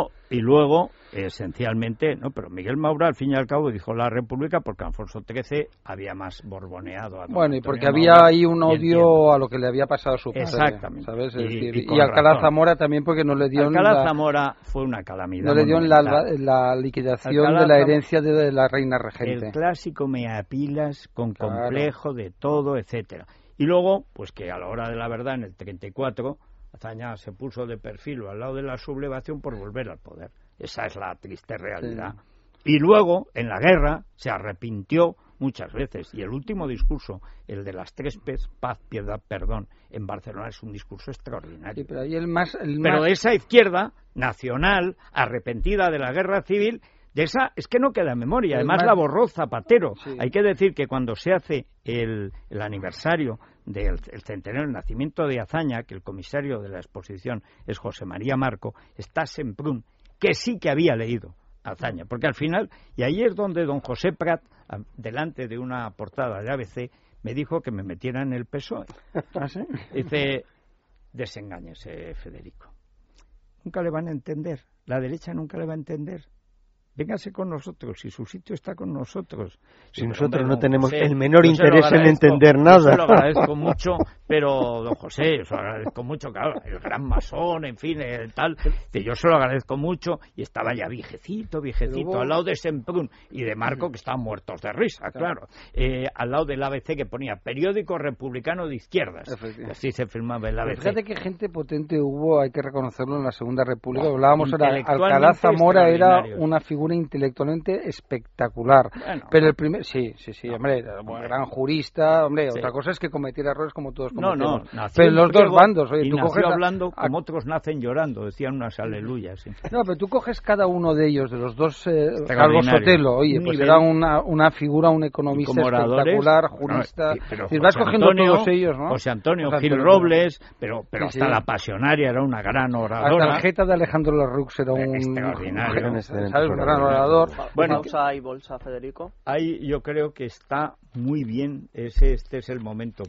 S2: Y luego, esencialmente, no, pero Miguel Maura al fin y al cabo dijo la República porque Alfonso XIII había más borboneado a don
S5: Bueno, y porque había ahí un odio a lo que le había pasado a su padre.
S2: Exactamente.
S5: ¿Sabes? Y Alcalá Zamora también, porque no le dio
S2: Zamora fue una calamidad.
S5: No le dio la liquidación de la herencia de la reina regente.
S2: El clásico meapilas con complejo de todo, etcétera. Y luego, pues que a la hora de la verdad, en el 34, Azaña se puso de perfil al lado de la sublevación por volver al poder. Esa es la triste realidad. Sí. Y luego, en la guerra, se arrepintió muchas veces. Y el último discurso, el de las 3 P's, paz, piedad, perdón, en Barcelona, es un discurso extraordinario.
S5: Sí, pero ahí el más...
S2: Pero esa izquierda nacional, arrepentida de la guerra civil, de esa es que no queda memoria. Además la borró Zapatero. Sí. Hay que decir que cuando se hace el aniversario del centenario del nacimiento de Azaña, que el comisario de la exposición es José María Marco, está Semprún, que sí que había leído Azaña, porque al final, y ahí es donde don José Prat, delante de una portada de ABC, me dijo que me metiera en el PSOE.
S5: ¿Ah, sí?
S2: Dice, desengáñese, Federico. Nunca le van a entender, la derecha nunca le va a entender. Véngase con nosotros, si su sitio está con nosotros.
S4: Si nosotros no tenemos el menor interés en entender nada.
S2: Yo se lo agradezco mucho, pero, don José, yo se lo agradezco mucho, claro, el gran masón, en fin, el tal, que yo se lo agradezco mucho, y estaba ya viejecito, al lado de Semprún y de Marco, que estaban muertos de risa, claro. Al lado del ABC, que ponía Periódico Republicano de Izquierdas. Así se firmaba el ABC.
S5: Fíjate qué gente potente hubo, hay que reconocerlo, en la Segunda República. Hablábamos ahora, Alcalá Zamora era una figura intelectualmente espectacular. Bueno, pero el primer... Sí, hombre, gran jurista, hombre, otra cosa es que cometiera errores como todos cometemos. Pero los dos bandos, oye,
S2: tú coges hablando como otros nacen llorando, decían unas aleluyas. ¿Sí?
S5: No, pero tú coges cada uno de ellos, de los dos, Calvo Sotelo, oye, pues era una figura, un economista espectacular, jurista. Y vas cogiendo todos ellos, ¿no?
S2: José Antonio Gil Robles, pero hasta la Pasionaria era una gran oradora.
S5: La tarjeta de Alejandro Lerroux era un
S2: extraordinario.
S5: ¿Sabes? Un gran orador.
S6: Bueno, pausa y bolsa, Federico.
S2: Ahí yo creo que está muy bien, este es el momento.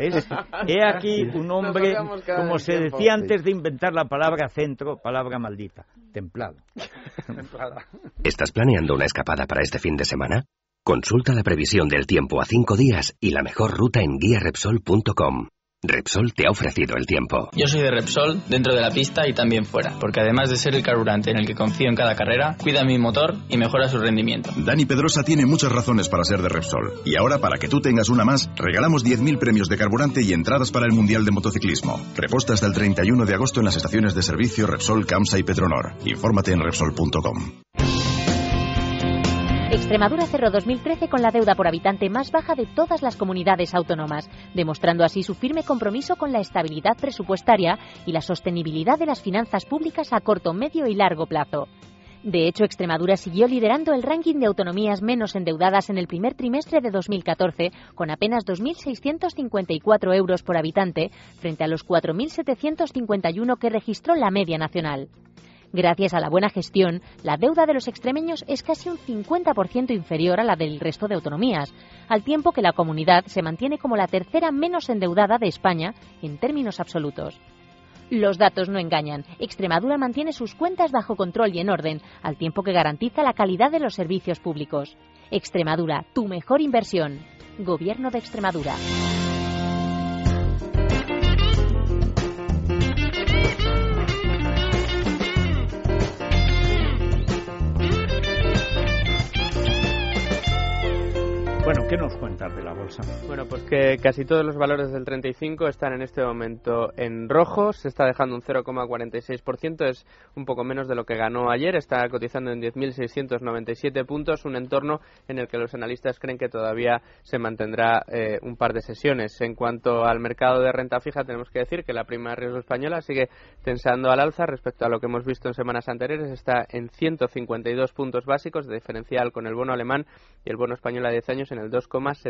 S2: He aquí un hombre, como se decía antes de inventar la palabra centro, palabra maldita, templado.
S1: ¿Estás planeando una escapada para este fin de semana? Consulta la previsión del tiempo a 5 días y la mejor ruta en guiarepsol.com. Repsol te ha ofrecido el tiempo.
S7: Yo soy de Repsol, dentro de la pista y también fuera, porque además de ser el carburante en el que confío en cada carrera, cuida mi motor y mejora su rendimiento.
S8: Dani Pedrosa tiene muchas razones para ser de Repsol. Y ahora, para que tú tengas una más, regalamos 10.000 premios de carburante y entradas para el Mundial de Motociclismo. Reposta hasta el 31 de agosto en las estaciones de servicio Repsol, Camsa y Petronor. Infórmate en Repsol.com.
S9: Extremadura cerró 2013 con la deuda por habitante más baja de todas las comunidades autónomas, demostrando así su firme compromiso con la estabilidad presupuestaria y la sostenibilidad de las finanzas públicas a corto, medio y largo plazo. De hecho, Extremadura siguió liderando el ranking de autonomías menos endeudadas en el primer trimestre de 2014, con apenas 2.654 euros por habitante, frente a los 4.751 que registró la media nacional. Gracias a la buena gestión, la deuda de los extremeños es casi un 50% inferior a la del resto de autonomías, al tiempo que la comunidad se mantiene como la tercera menos endeudada de España en términos absolutos. Los datos no engañan. Extremadura mantiene sus cuentas bajo control y en orden, al tiempo que garantiza la calidad de los servicios públicos. Extremadura, tu mejor inversión. Gobierno de Extremadura.
S2: Bueno, ¿qué nos cuentas de la bolsa?
S6: Bueno, pues que casi todos los valores del 35 están en este momento en rojo. Se está dejando un 0,46%, es un poco menos de lo que ganó ayer. Está cotizando en 10.697 puntos, un entorno en el que los analistas creen que todavía se mantendrá un par de sesiones. En cuanto al mercado de renta fija, tenemos que decir que la prima de riesgo española sigue tensando al alza respecto a lo que hemos visto en semanas anteriores. Está en 152 puntos básicos, de diferencial con el bono alemán y el bono español a 10 años en el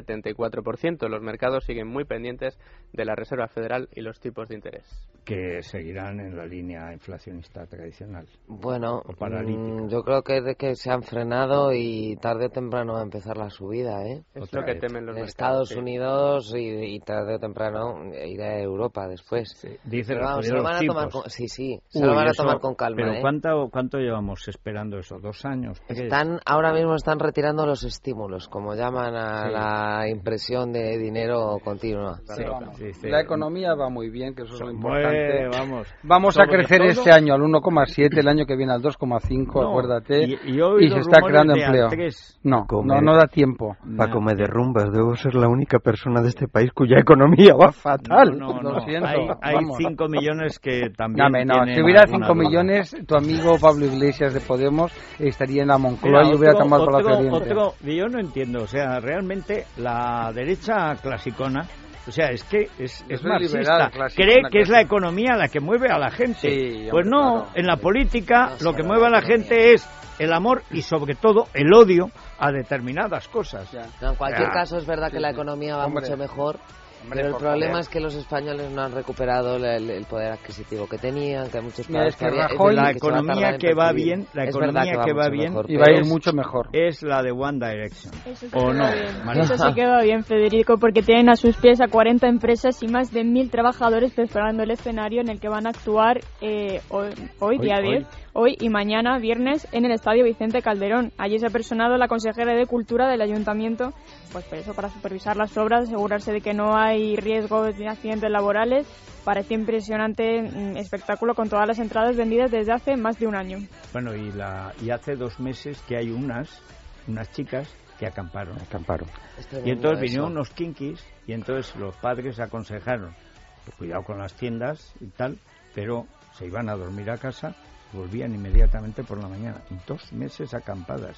S6: 2,74%. Los mercados siguen muy pendientes de la Reserva Federal y los tipos de interés.
S2: Que seguirán en la línea inflacionista tradicional.
S3: Bueno, yo creo que se han frenado y tarde o temprano va a empezar la subida, ¿eh?
S6: Es lo que temen los mercados.
S3: Estados Unidos y tarde o temprano irá a Europa después.
S2: Sí. Dice
S3: se lo van a tomar con, lo van a tomar con calma.
S2: Pero ¿cuánto llevamos esperando eso? ¿2 años?
S3: Ahora mismo están retirando los estímulos, como llaman a la impresión de dinero continua.
S5: Sí. La economía va muy bien, que eso es lo importante.
S2: Vamos
S5: a crecer este año al 1,7, el año que viene al 2,5, acuérdate, y se está creando empleo. No da tiempo.
S4: Paco, me derrumbas, debo ser la única persona de este país cuya economía va fatal.
S2: No.
S5: Lo siento.
S2: Hay 5 millones que también tienen.
S5: Si hubiera 5 millones, tu amigo Pablo Iglesias de Podemos estaría en la Moncloa y hubiera tomado Palacio Oriente.
S2: Yo no entiendo, o sea, realmente la derecha clasicona, o sea, es que es marxista, cree que es la economía la que mueve a la gente. Sí, pues no, claro. En la política lo que mueve a la gente es el amor y sobre todo el odio a determinadas cosas.
S3: En cualquier caso es verdad que la economía va mucho mejor. Pero el problema es que los españoles no han recuperado el poder adquisitivo que tenían, que hay muchos países que
S2: la economía que va bien,
S3: y
S5: va a ir mucho mejor.
S2: Es la de One Direction.
S10: ¿O no? Eso sí que va bien, Federico, porque tienen a sus pies a 40 empresas y más de 1.000 trabajadores preparando el escenario en el que van a actuar hoy día 10. Hoy y mañana, viernes, en el Estadio Vicente Calderón. Allí se ha personado la consejera de Cultura del Ayuntamiento, pues por eso, para supervisar las obras, asegurarse de que no hay riesgo de accidentes laborales. Parece impresionante espectáculo con todas las entradas vendidas desde hace más de un año.
S2: Bueno, y hace 2 meses que hay unas chicas que acamparon. Y entonces vinieron unos kinkis y entonces los padres aconsejaron, pues cuidado con las tiendas y tal, pero se iban a dormir a casa, volvían inmediatamente por la mañana. 2 meses acampadas.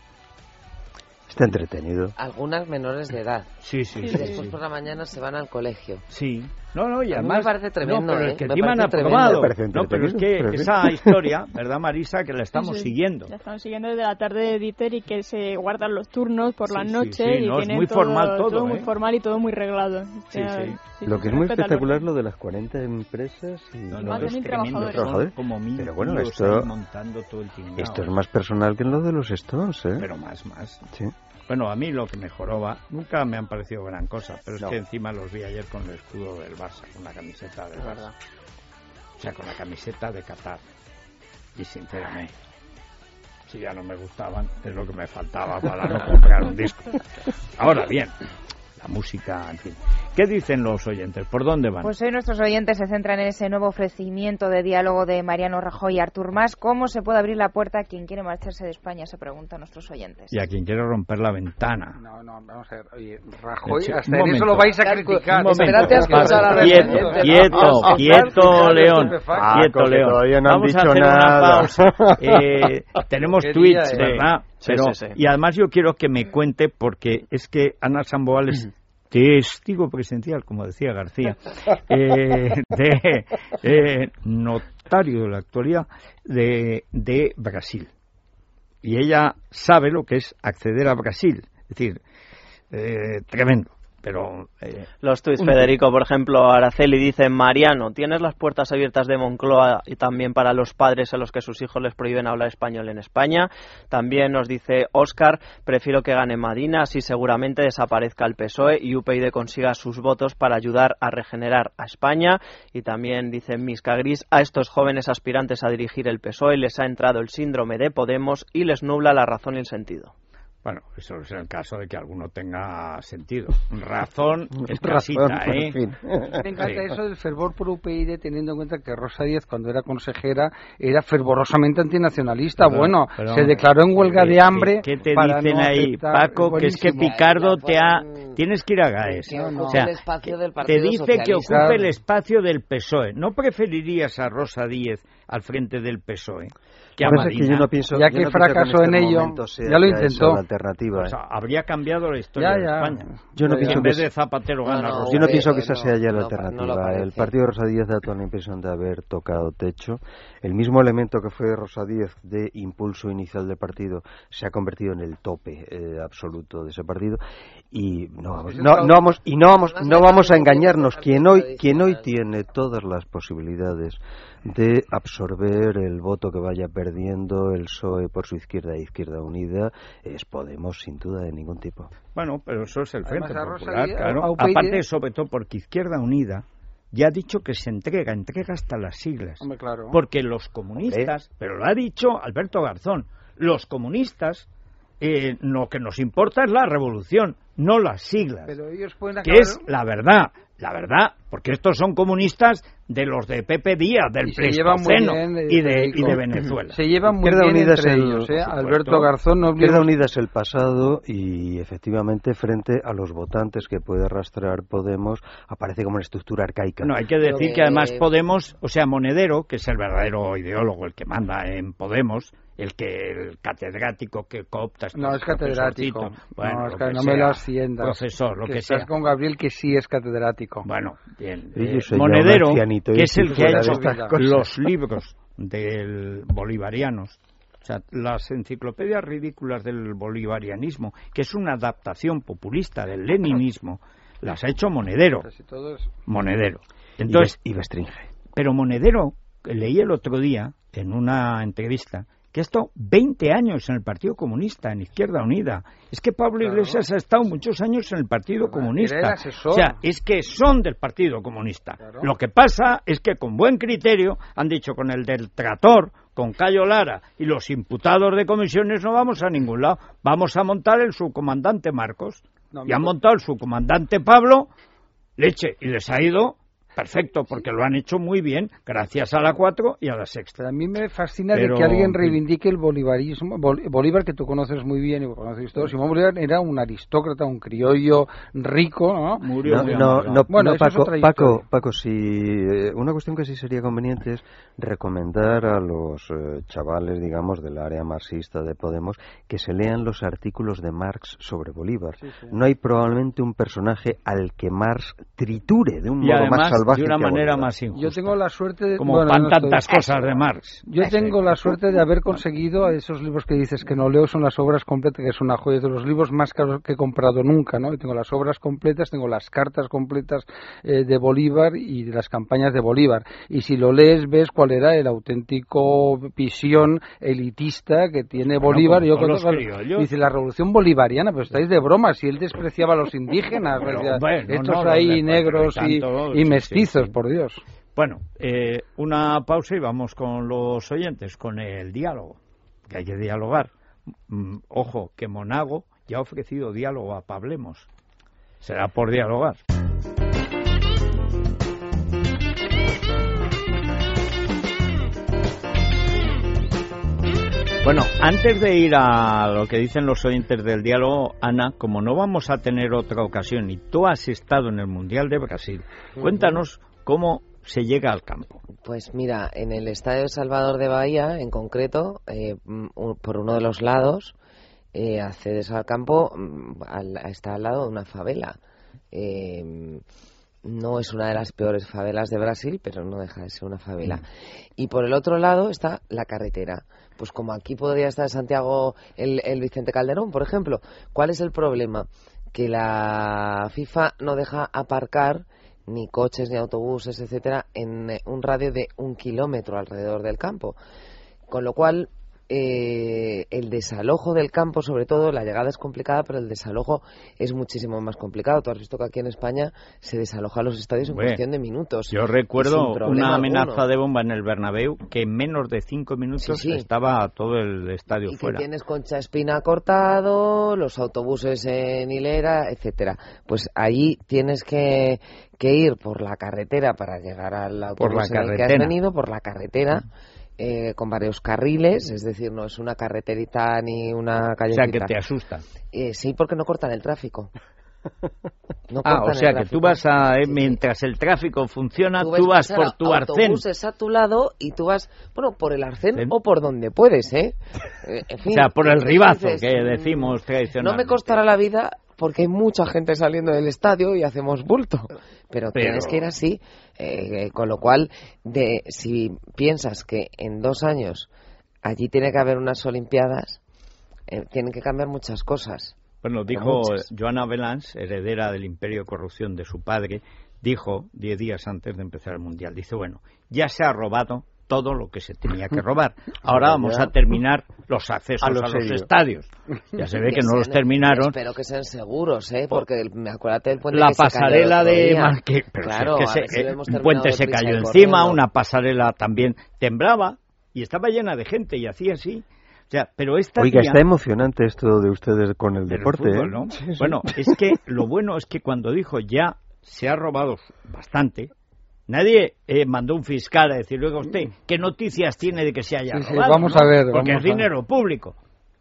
S4: Está entretenido.
S3: Algunas menores de edad.
S2: Sí.
S3: Y después por la mañana se van al colegio.
S2: Sí. Y además
S3: me parece tremendo,
S2: pero es que encima han aprobado. Pero es que esa historia, ¿verdad, Marisa? Que la estamos siguiendo.
S10: La estamos siguiendo desde la tarde de Dieter y que se guardan los turnos por la noche y
S2: es
S10: tienen
S2: muy formal todo,
S10: muy formal y todo muy reglado.
S4: Lo que es muy espectacular lo de las 40 empresas y
S10: más de 1.000 trabajadores.
S2: Como 1.000
S4: pero bueno, esto
S2: montando todo el tiempo.
S4: Esto es más personal que lo de los Stones, ¿eh?
S2: Pero más.
S4: Sí.
S2: Bueno, a mí lo que me joroba, nunca me han parecido gran cosa, pero es que encima los vi ayer con el escudo del Barça, con la camiseta del Barça. O sea, con la camiseta de Qatar. Y sinceramente, si ya no me gustaban, es lo que me faltaba para no comprar un disco. Ahora bien, la música, en fin. ¿Qué dicen los oyentes? ¿Por dónde van?
S11: Pues hoy nuestros oyentes se centran en ese nuevo ofrecimiento de diálogo de Mariano Rajoy y Artur Mas. ¿Cómo se puede abrir la puerta a quien quiere marcharse de España? Se preguntan nuestros oyentes.
S2: Y a quien quiere romper la ventana.
S5: No, vamos a ver. Oye, Rajoy, hasta en eso lo vais a criticar.
S3: Espérate a escuchar a la
S2: Quieto, León. Quieto, León.
S4: Todavía no
S2: vamos
S4: han dicho
S2: a hacer
S4: nada.
S2: una pausa. Tenemos tweets, ¿verdad? Pero,
S6: sí.
S2: Y además yo quiero que me cuente, porque es que Ana Samboal es testigo presencial, como decía García, notario de la actualidad de Brasil. Y ella sabe lo que es acceder a Brasil. Es decir, tremendo. Pero
S6: los tuits, Federico, por ejemplo, Araceli dice: Mariano, tienes las puertas abiertas de Moncloa y también para los padres a los que sus hijos les prohíben hablar español en España. También nos dice Óscar: prefiero que gane Madina, así seguramente desaparezca el PSOE y UPyD consiga sus votos para ayudar a regenerar a España. Y también dice Misca Gris: a estos jóvenes aspirantes a dirigir el PSOE les ha entrado el síndrome de Podemos y les nubla la razón y el sentido.
S2: Bueno, eso es el caso de que alguno tenga sentido. Razón escasita, ¿eh?
S5: En fin. Me encanta eso del fervor por UPyD, teniendo en cuenta que Rosa Díez, cuando era consejera, era fervorosamente antinacionalista. Pero se declaró en huelga de hambre.
S2: ¿Qué te dicen ahí, Paco? Que es que Picardo tienes que ir a GAES.
S3: O sea,
S2: te dice que ocupe el espacio del PSOE. ¿No preferirías a Rosa Díez al frente del PSOE? Que
S5: ya que fracasó en ello, ya lo intentó.
S2: O sea, habría cambiado la historia de España.
S4: Yo no pienso
S2: en vez de Zapatero gana Rosa.
S4: Yo no pienso que esa sea ya la alternativa. El partido de Rosa Díez da toda la impresión de haber tocado techo. El mismo elemento que fue Rosa Díez de impulso inicial del partido se ha convertido en el tope absoluto de ese partido. Y no vamos a engañarnos. Quien hoy tiene todas las posibilidades de absorber el voto que vaya perdiendo el PSOE por su izquierda e Izquierda Unida es Podemos, sin duda de ningún tipo.
S2: Bueno, pero eso es el Frente Popular, claro. Aparte, sobre todo porque Izquierda Unida ya ha dicho que se entrega hasta las siglas.
S5: Hombre, claro.
S2: Porque los comunistas, pero lo ha dicho Alberto Garzón, los comunistas, lo que nos importa es la revolución, no las siglas,
S5: pero ellos pueden
S2: que es la verdad, porque estos son comunistas de los de Pepe Díaz, del Pleistoceno y de Venezuela.
S5: Se llevan muy bien entre ellos, Alberto Garzón no
S4: Izquierda Unida es el pasado y efectivamente frente a los votantes que puede arrastrar Podemos aparece como una estructura arcaica.
S2: No, hay que decir que además Podemos, o sea, Monedero, que es el verdadero ideólogo, el que manda en Podemos, el catedrático que coopta.
S5: No es catedrático.
S2: Bueno,
S5: no me lo asciendas.
S2: Profesor, lo que sea.
S5: Estás con Gabriel, que sí es catedrático.
S2: Bueno, bien. Monedero, que es el que ha hecho los libros bolivarianos, o sea, las enciclopedias ridículas del bolivarianismo, que es una adaptación populista del leninismo, las ha hecho Monedero. Monedero. Entonces,
S4: y restringe.
S2: Pero Monedero, leí el otro día en una entrevista, que ha estado 20 años en el Partido Comunista, en Izquierda Unida. Es que Pablo Iglesias ha estado muchos años en el Partido Comunista. O sea, es que son del Partido Comunista. Lo que pasa es que con buen criterio han dicho con el del Trator, con Cayo Lara y los imputados de comisiones no vamos a ningún lado. Vamos a montar el subcomandante Marcos. Y han montado el subcomandante Pablo, leche, y les ha ido... perfecto, porque lo han hecho muy bien, gracias a la 4 y a la Sexta.
S5: A mí me fascina de que alguien reivindique el bolivarismo. Bolívar, que tú conoces muy bien y lo conoces todos. Simón Bolívar era un aristócrata, un criollo rico, ¿no?
S4: Paco, si una cuestión que sí sería conveniente es recomendar a los chavales, digamos, del área marxista de Podemos, que se lean los artículos de Marx sobre Bolívar. Sí. No hay probablemente un personaje al que Marx triture de un modo más salvaje,
S2: de una manera más injusta.
S5: Yo tengo la suerte de...
S2: Como van tantas cosas de Marx.
S5: Yo tengo la suerte de haber conseguido esos libros que dices que no leo, son las obras completas, que es una joya, de los libros más caros que he comprado nunca, ¿no? Y tengo las obras completas, tengo las cartas completas de Bolívar y de las campañas de Bolívar. Y si lo lees, ves cuál era el auténtico visión elitista que tiene Bolívar. Dice, la revolución bolivariana, pues estáis de broma, si él despreciaba a los indígenas, estos negros y mestizos. Por Dios.
S2: Bueno, una pausa y vamos con los oyentes, con el diálogo, que hay que dialogar. Ojo, que Monago ya ha ofrecido diálogo a Pablemos. Será por dialogar. Bueno, antes de ir a lo que dicen los oyentes del diálogo, Ana, como no vamos a tener otra ocasión y tú has estado en el Mundial de Brasil, cuéntanos cómo se llega al campo.
S3: Pues mira, en el Estadio Salvador de Bahía, en concreto, por uno de los lados, accedes al campo, está al lado de una favela. No es una de las peores favelas de Brasil, pero no deja de ser una favela. Y por el otro lado está la carretera. Pues como aquí podría estar Santiago el Vicente Calderón, por ejemplo. ¿Cuál es el problema? Que la FIFA no deja aparcar ni coches, ni autobuses, etcétera, en un radio de 1 kilómetro alrededor del campo. Con lo cual, el desalojo del campo, sobre todo, la llegada es complicada, pero el desalojo es muchísimo más complicado. Tú has visto que aquí en España se desaloja los estadios en cuestión de minutos.
S2: Yo recuerdo una amenaza de bomba en el Bernabéu que en menos de 5 minutos estaba todo el estadio fuera.
S3: Que tienes Concha Espina cortado, los autobuses en hilera, etcétera. Pues ahí tienes que ir por la carretera para llegar al autobús en el que has venido, por la carretera. Con varios carriles, es decir, no es una carreterita ni una callecita.
S2: O sea, que te asusta.
S3: Sí, porque no cortan el tráfico.
S2: O sea, que tú vas mientras el tráfico funciona, tú vas por tu arcén.
S3: Autobuses a tu lado y tú vas, por el arcén o por donde puedes, En fin,
S2: o sea, por el ribazo, que decimos tradicionalmente.
S3: No me costará la vida porque hay mucha gente saliendo del estadio y hacemos bulto. Pero tienes que ir así, con lo cual, si piensas que en 2 años allí tiene que haber unas Olimpiadas, tienen que cambiar muchas cosas.
S2: Bueno, dijo Joana Belans, heredera del imperio de corrupción de su padre, dijo 10 días antes de empezar el Mundial, dice, bueno, ya se ha robado todo lo que se tenía que robar. Ahora vamos a terminar los accesos a los estadios. Ya se ve que no los terminaron.
S3: Espero que sean seguros, porque acuérdate del puente
S2: la
S3: que
S2: pasarela
S3: se
S2: cayó claro, un puente se cayó encima, una pasarela también temblaba y estaba llena de gente y hacía así. O sea, pero
S4: Oiga, está emocionante esto de ustedes con el deporte,
S2: fútbol, ¿no? Sí. Bueno, es que lo bueno es que cuando dijo ya se ha robado bastante, nadie mandó un fiscal a decir, luego usted, ¿qué noticias tiene de que se haya robado?
S5: Vamos a ver.
S2: Porque es dinero público.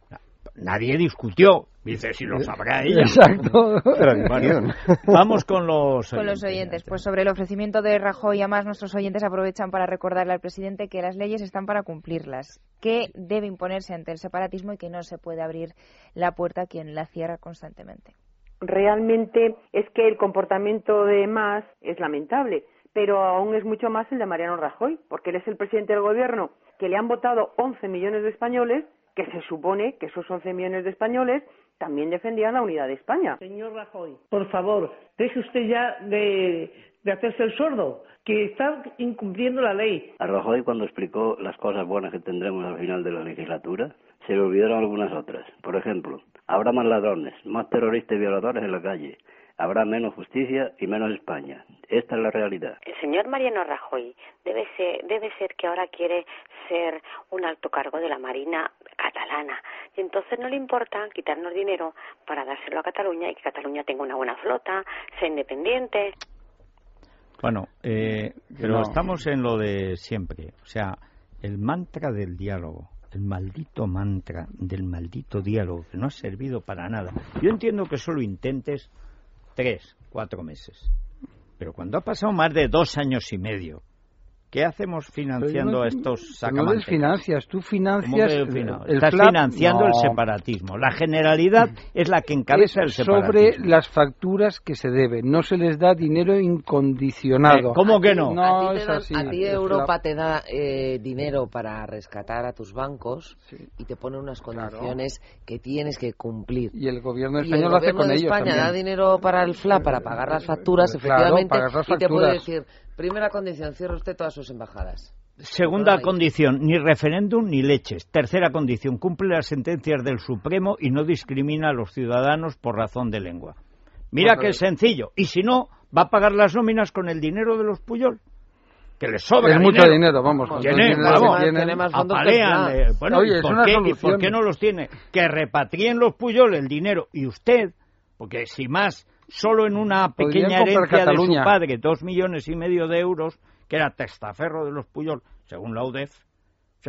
S2: Nadie discutió. Dice, si lo sabrá ella.
S5: Exacto.
S2: Bueno, vamos con los
S11: oyentes. Pues sobre el ofrecimiento de Rajoy, además nuestros oyentes aprovechan para recordarle al presidente que las leyes están para cumplirlas, que debe imponerse ante el separatismo y que no se puede abrir la puerta a quien la cierra constantemente.
S12: Realmente es que el comportamiento de Mas es lamentable, pero aún es mucho más el de Mariano Rajoy, porque él es el presidente del gobierno que le han votado 11 millones de españoles, que se supone que esos 11 millones de españoles también defendían la unidad de España.
S13: Señor Rajoy, por favor, deje usted ya de hacerse el sordo, que está incumpliendo la ley.
S14: A Rajoy, cuando explicó las cosas buenas que tendremos al final de la legislatura, se le olvidaron algunas otras. Por ejemplo, habrá más ladrones, más terroristas y violadores en la calle. Habrá menos justicia y menos España. Esta es la realidad.
S15: El señor Mariano Rajoy debe ser que ahora quiere ser un alto cargo de la Marina catalana. Y entonces no le importa quitarnos dinero para dárselo a Cataluña y que Cataluña tenga una buena flota, sea independiente.
S2: Bueno, pero estamos en lo de siempre. O sea, el mantra del diálogo, el maldito mantra del maldito diálogo, que no ha servido para nada. Yo entiendo que solo intentes 3, 4 meses. Pero cuando ha pasado más de 2 años y medio, ¿qué hacemos financiando a estos sacamantes?
S5: No desfinancias, tú financias
S2: Estás financiando el separatismo. La Generalidad es la que encabeza el separatismo.
S5: Sobre las facturas que se deben. No se les da dinero incondicionado.
S2: ¿Cómo que no?
S5: No es así.
S3: A ti Europa te da dinero para rescatar a tus bancos y te pone unas condiciones que tienes que cumplir.
S5: Y el gobierno español lo hace con ellos.
S3: El gobierno de España da dinero para el FLA, para pagar las facturas, efectivamente, y te puede decir... Primera condición, cierre usted todas sus embajadas.
S2: Segunda condición, ni referéndum ni leches. Tercera condición, cumple las sentencias del Supremo y no discrimina a los ciudadanos por razón de lengua. Mira que es sencillo. Y si no, va a pagar las nóminas con el dinero de los Puyol. Que les sobra dinero.
S5: Mucho dinero, vamos.
S2: Tiene más fondos. Apalean. Bueno, oye, ¿y por qué no los tiene? Que repatrien los Puyol el dinero. Y usted, porque si más... Solo en una pequeña herencia de su padre, 2,5 millones de euros, que era testaferro de los Puyol, según la UDEF. O sea,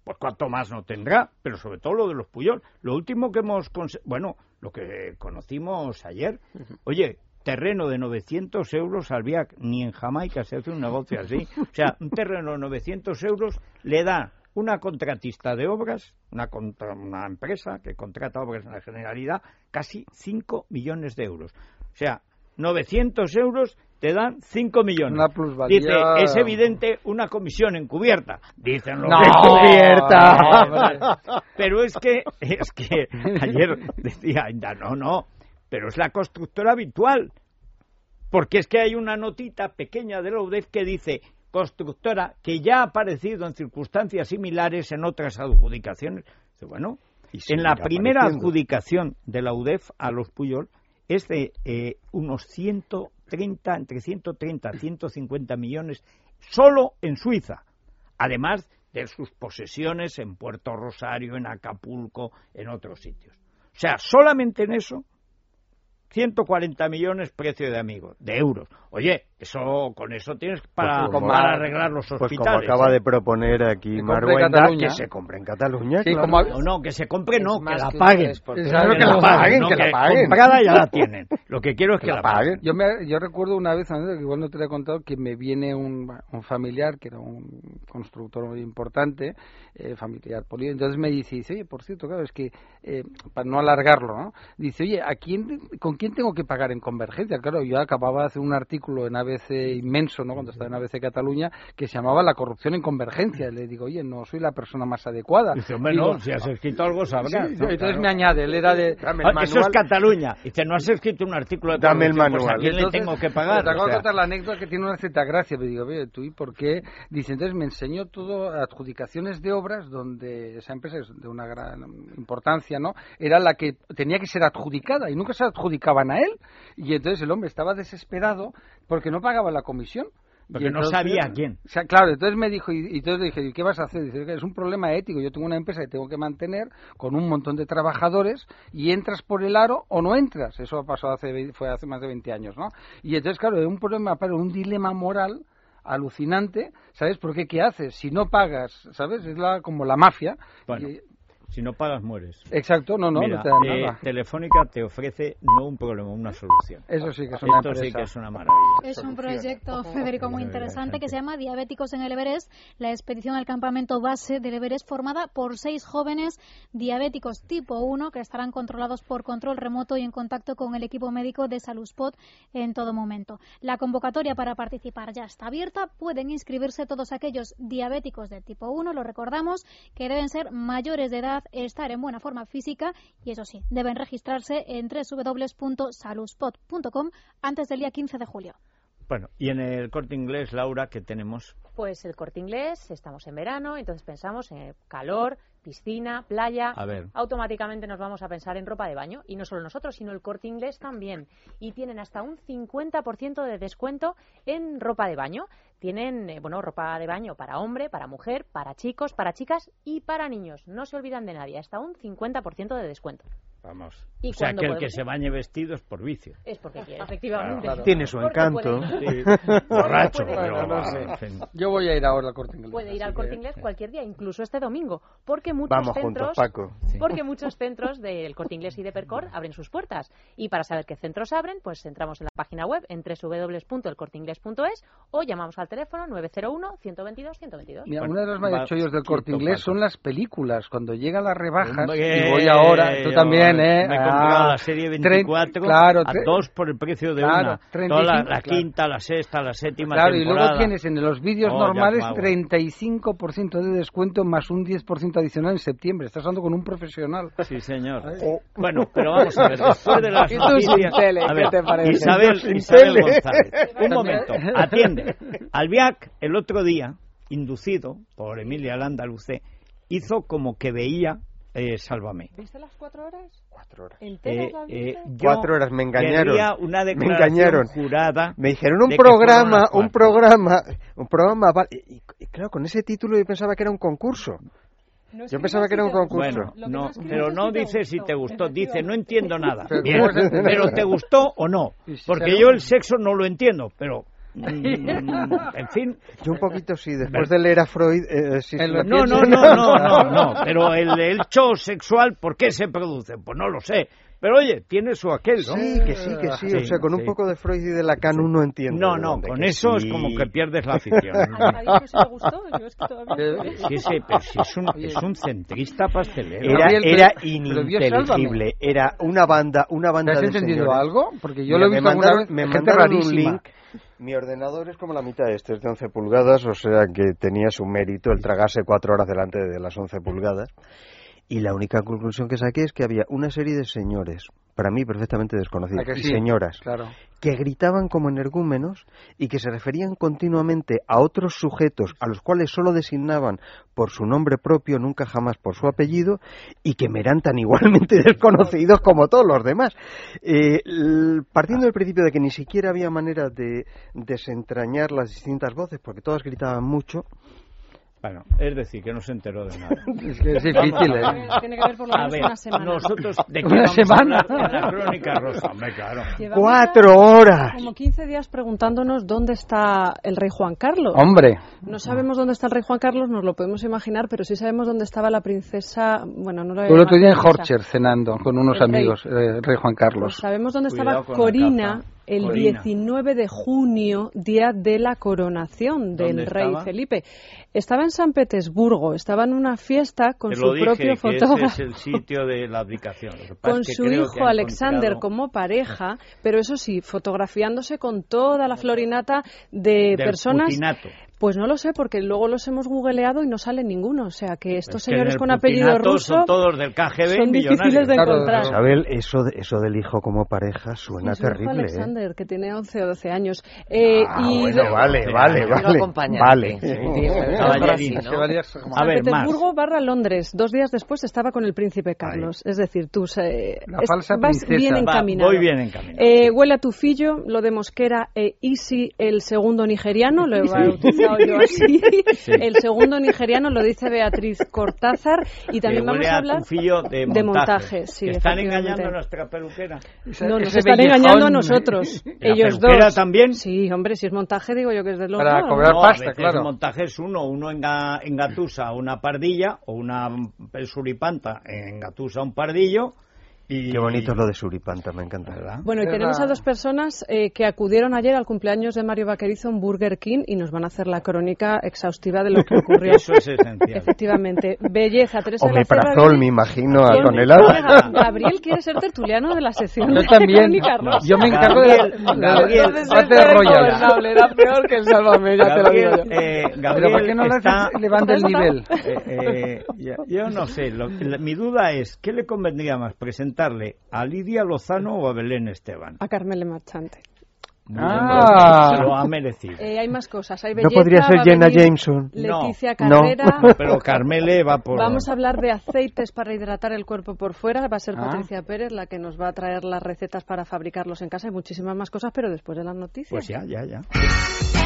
S2: pues cuánto más no tendrá, pero sobre todo lo de los Pujol. Lo último que lo que conocimos ayer, oye, terreno de 900 euros al Albiac, ni en Jamaica se hace un negocio así. O sea, un terreno de 900 euros le da una contratista de obras, una empresa que contrata obras en la Generalidad, casi 5 millones de euros. O sea, 900 euros te dan 5 millones.
S5: Una plusvalía...
S2: Dice, es evidente una comisión encubierta. Dicen los
S5: encubierta.
S2: Pero es que ayer decía, no, pero es la constructora habitual. Porque es que hay una notita pequeña de la UDEF que dice, constructora que ya ha aparecido en circunstancias similares en otras adjudicaciones. Bueno, en la primera adjudicación de la UDEF a los Pujol es de unos 130, entre 130 y 150 millones solo en Suiza, además de sus posesiones en Puerto Rosario, en Acapulco, en otros sitios. O sea, solamente en eso, 140 millones precio de euros. Oye, con eso tienes para arreglar los hospitales.
S4: Pues como acaba de proponer aquí Marguenda, que se compre en Cataluña.
S2: Sí,
S4: claro.
S2: No, que se compre, no, que la paguen.
S4: Claro, que la paguen, que la paguen.
S2: Comprada ya la tienen. Lo que quiero es que la paguen.
S5: Yo recuerdo una vez, que igual no te lo he contado, que me viene un familiar, que era un constructor muy importante, familiar político, entonces me dice, oye, por cierto, claro, es que, para no alargarlo, ¿no? Dice, oye, ¿con quién tengo que pagar en Convergencia? Claro, yo acababa de hacer un artículo en ABC inmenso, ¿no?, cuando estaba en ABC Cataluña, que se llamaba La corrupción en Convergencia. Y le digo, oye, no soy la persona más adecuada.
S2: Dice, hombre, no, si has escrito algo sabrás. Sí,
S5: entonces claro. Me añade, él era de...
S2: Eso es Cataluña. Dice, no has escrito un artículo de
S4: Dame el manual.
S2: Pues, ¿a quién
S5: entonces,
S2: le tengo que pagar?
S5: Te acabo de contar la anécdota que tiene una cierta gracia. Me digo, oye, ¿tú y por qué? Dice, entonces me enseñó todo adjudicaciones de obras donde esa empresa es de una gran importancia, ¿no? Era la que tenía que ser adjudicada y nunca se adjudicaban a él. Y entonces el hombre estaba desesperado porque no pagaba la comisión.
S2: Porque entonces, no sabía a quién.
S5: O sea, claro, entonces me dijo, y entonces le dije, ¿qué vas a hacer? Dice, es un problema ético, yo tengo una empresa que tengo que mantener con un montón de trabajadores y entras por el aro o no entras. Eso pasó fue hace más de 20 años, ¿no? Y entonces, claro, es un problema, un dilema moral alucinante, ¿sabes? Porque ¿qué haces? Si no pagas, ¿sabes? Es como la mafia.
S2: Bueno. Si no pagas, mueres.
S5: Exacto, no
S2: Mira,
S5: te da nada.
S2: Telefónica te ofrece no un problema, una solución.
S5: Eso sí que es una
S2: Esto sí que es una maravilla.
S16: Es un proyecto, Federico, muy interesante que se llama Diabéticos en el Everest, la expedición al campamento base del Everest formada por 6 jóvenes diabéticos tipo 1 que estarán controlados por control remoto y en contacto con el equipo médico de Saluspot en todo momento. La convocatoria para participar ya está abierta. Pueden inscribirse todos aquellos diabéticos de tipo 1, lo recordamos, que deben ser mayores de edad, estar en buena forma física y eso sí, deben registrarse en www.saluspot.com antes del día 15 de julio.
S2: Bueno, y en el Corte Inglés, Laura, ¿qué tenemos?
S17: Pues el Corte Inglés, estamos en verano, entonces pensamos en calor, piscina, playa.
S2: A ver.
S17: Automáticamente nos vamos a pensar en ropa de baño. Y no solo nosotros, sino el Corte Inglés también. Y tienen hasta un 50% de descuento en ropa de baño. Tienen, ropa de baño para hombre, para mujer, para chicos, para chicas y para niños. No se olvidan de nadie, hasta un 50% de descuento.
S2: Vamos. O sea, que el que se bañe vestido es por vicio.
S17: Es porque quiere, efectivamente.
S4: Claro. Tiene su encanto.
S2: Sí. Borracho, pero
S5: no sé. Yo voy a ir ahora al Corte Inglés.
S17: Puede ir al Corte Inglés cualquier día, incluso este domingo, porque muchos muchos centros del Corte Inglés y de Percor abren sus puertas. Y para saber qué centros abren, pues entramos en la página web en www.elcorteingles.es o llamamos al teléfono 901-122-122.
S5: Mira, una de las mayores chollos del Corte Inglés son las películas. Cuando llegan las rebajas, y voy ahora, tú también,
S2: Me he comprado la serie 24 a 2 por el precio de una.
S5: 35,
S2: la quinta, la sexta, la séptima
S5: temporada.
S2: Y
S5: luego tienes en los vídeos normales 35% de descuento más un 10% adicional en septiembre. Estás hablando con un profesional.
S2: Sí, señor. Bueno, pero vamos a ver, después de las noticias... A ver, ¿qué te parece? Isabel González, un momento, atiende. Albiac, el otro día, inducido por Emilia Landaluce, hizo como que veía Sálvame.
S17: ¿Viste las 4 horas?
S4: 4 horas.
S17: ¿Enteras las viste?
S4: 4 horas, me engañaron.
S2: Una declaración jurada.
S4: Me dijeron un programa, y claro, con ese título yo pensaba que era un concurso.
S17: No,
S4: yo pensaba que era un concurso.
S2: Bueno, no, pero no dice si te gustó, dice no entiendo nada. Bien, pero ¿te gustó o no? Porque yo el sexo no lo entiendo, pero en fin.
S4: Yo un poquito sí, después de leer a Freud...
S2: No, pero el hecho sexual, ¿por qué se produce? Pues no lo sé. Pero oye, tiene su aquel, ¿no?
S4: Sí, que sí. O sea, con un poco de Freud y de Lacan uno entiende.
S2: No, con eso es como que pierdes la afición.
S17: ¿A ti te gustó? Yo es que todavía...
S2: Sí, pero si es un centrista pastelero.
S4: Era ininteligible. Era una banda
S5: ¿Te has entendido algo? Porque yo lo he visto
S4: me mandaron un link. Mi ordenador es como la mitad de este, es de 11 pulgadas, o sea que tenía su mérito el tragarse 4 horas delante de las 11 pulgadas. Y la única conclusión que saqué es que había una serie de señores, para mí perfectamente desconocidos, y señoras, que gritaban como energúmenos y que se referían continuamente a otros sujetos a los cuales solo designaban por su nombre propio, nunca jamás por su apellido, y que me eran tan igualmente desconocidos como todos los demás. Partiendo del principio de que ni siquiera había manera de desentrañar las distintas voces, porque todas gritaban mucho.
S2: Bueno, es decir, que no se enteró de nada.
S5: Es que es difícil,
S17: Tiene que haber por lo menos una semana.
S2: Nosotros, ¿de qué vamos a hablar en la Crónica Rosa? Hombre, claro.
S4: 4 horas.
S18: Como 15 días preguntándonos dónde está el rey Juan Carlos.
S5: Hombre.
S18: No sabemos dónde está el rey Juan Carlos, nos lo podemos imaginar, pero sí sabemos dónde estaba la princesa... Bueno, no lo
S5: el otro día en Horcher cenando con unos amigos, el rey Juan Carlos.
S18: Pues sabemos dónde estaba Corina el 19 de junio, día de la coronación del rey Felipe. Estaba en San Petersburgo, estaba en una fiesta con su propio fotógrafo.
S2: Ese es el sitio de la abdicación.
S18: Con su hijo Alexander como pareja, pero eso sí, fotografiándose con toda la florinata de personas.
S2: Putinato.
S18: Pues no lo sé, porque luego los hemos googleado y no sale ninguno. O sea, que estos señores con apellido ruso
S2: son todos del KGB,
S18: son difíciles de encontrar.
S4: Isabel, eso del hijo como pareja suena terrible.
S18: Alexander, que tiene 11 o 12 años.
S4: Vale.
S18: A ver, Petersburgo / Londres. 2 días después estaba con el príncipe Carlos. Es decir, tú vas bien encaminado.
S2: Voy bien encaminado.
S18: Huele a tufillo, lo de Mosquera Isi, el segundo nigeriano, lo he bautizado yo así. Sí. El segundo nigeriano lo dice Beatriz Cortázar. Y también vamos a hablar
S2: de montaje.
S18: Sí,
S2: ¿Están engañando a nuestra peluquera?
S18: No, nos están engañando a nosotros. Ellos dos.
S2: También?
S18: Sí, hombre, si es montaje digo yo que es de los
S5: para
S18: dos.
S5: Cobrar pasta, claro.
S2: El montaje es uno engatusa una pardilla o una suripanta engatusa un pardillo.
S4: Qué bonito es lo de suripanta, me encanta, ¿verdad?
S18: Bueno, y tenemos a 2 personas que acudieron ayer al cumpleaños de Mario Vaquerizo en Burger King y nos van a hacer la crónica exhaustiva de lo que ocurrió.
S2: Eso es esencial.
S18: Efectivamente. Belleza, Teresa de la
S4: Omeprazol, me imagino, a tonelada.
S18: Gabriel quiere ser tertuliano de la sección.
S5: Yo también. Yo me encargo de
S2: Gabriel,
S18: era peor que el Sálvame, ya te lo digo yo.
S5: Pero ¿por qué no levanta el nivel?
S2: Yo no sé. Mi duda es, ¿qué le convendría más, presentarle a Lidia Lozano o a Belén Esteban?
S18: A Carmele Marchante.
S2: Se lo ha merecido.
S18: Hay más cosas. Hay belleza,
S4: ¿no podría ser Jenna Jameson?
S18: Leticia Carrera.
S2: No, pero Carmele va por...
S18: Vamos a hablar de aceites para hidratar el cuerpo por fuera. Va a ser Patricia Pérez la que nos va a traer las recetas para fabricarlos en casa. Hay muchísimas más cosas, pero después de las noticias.
S2: Pues ya.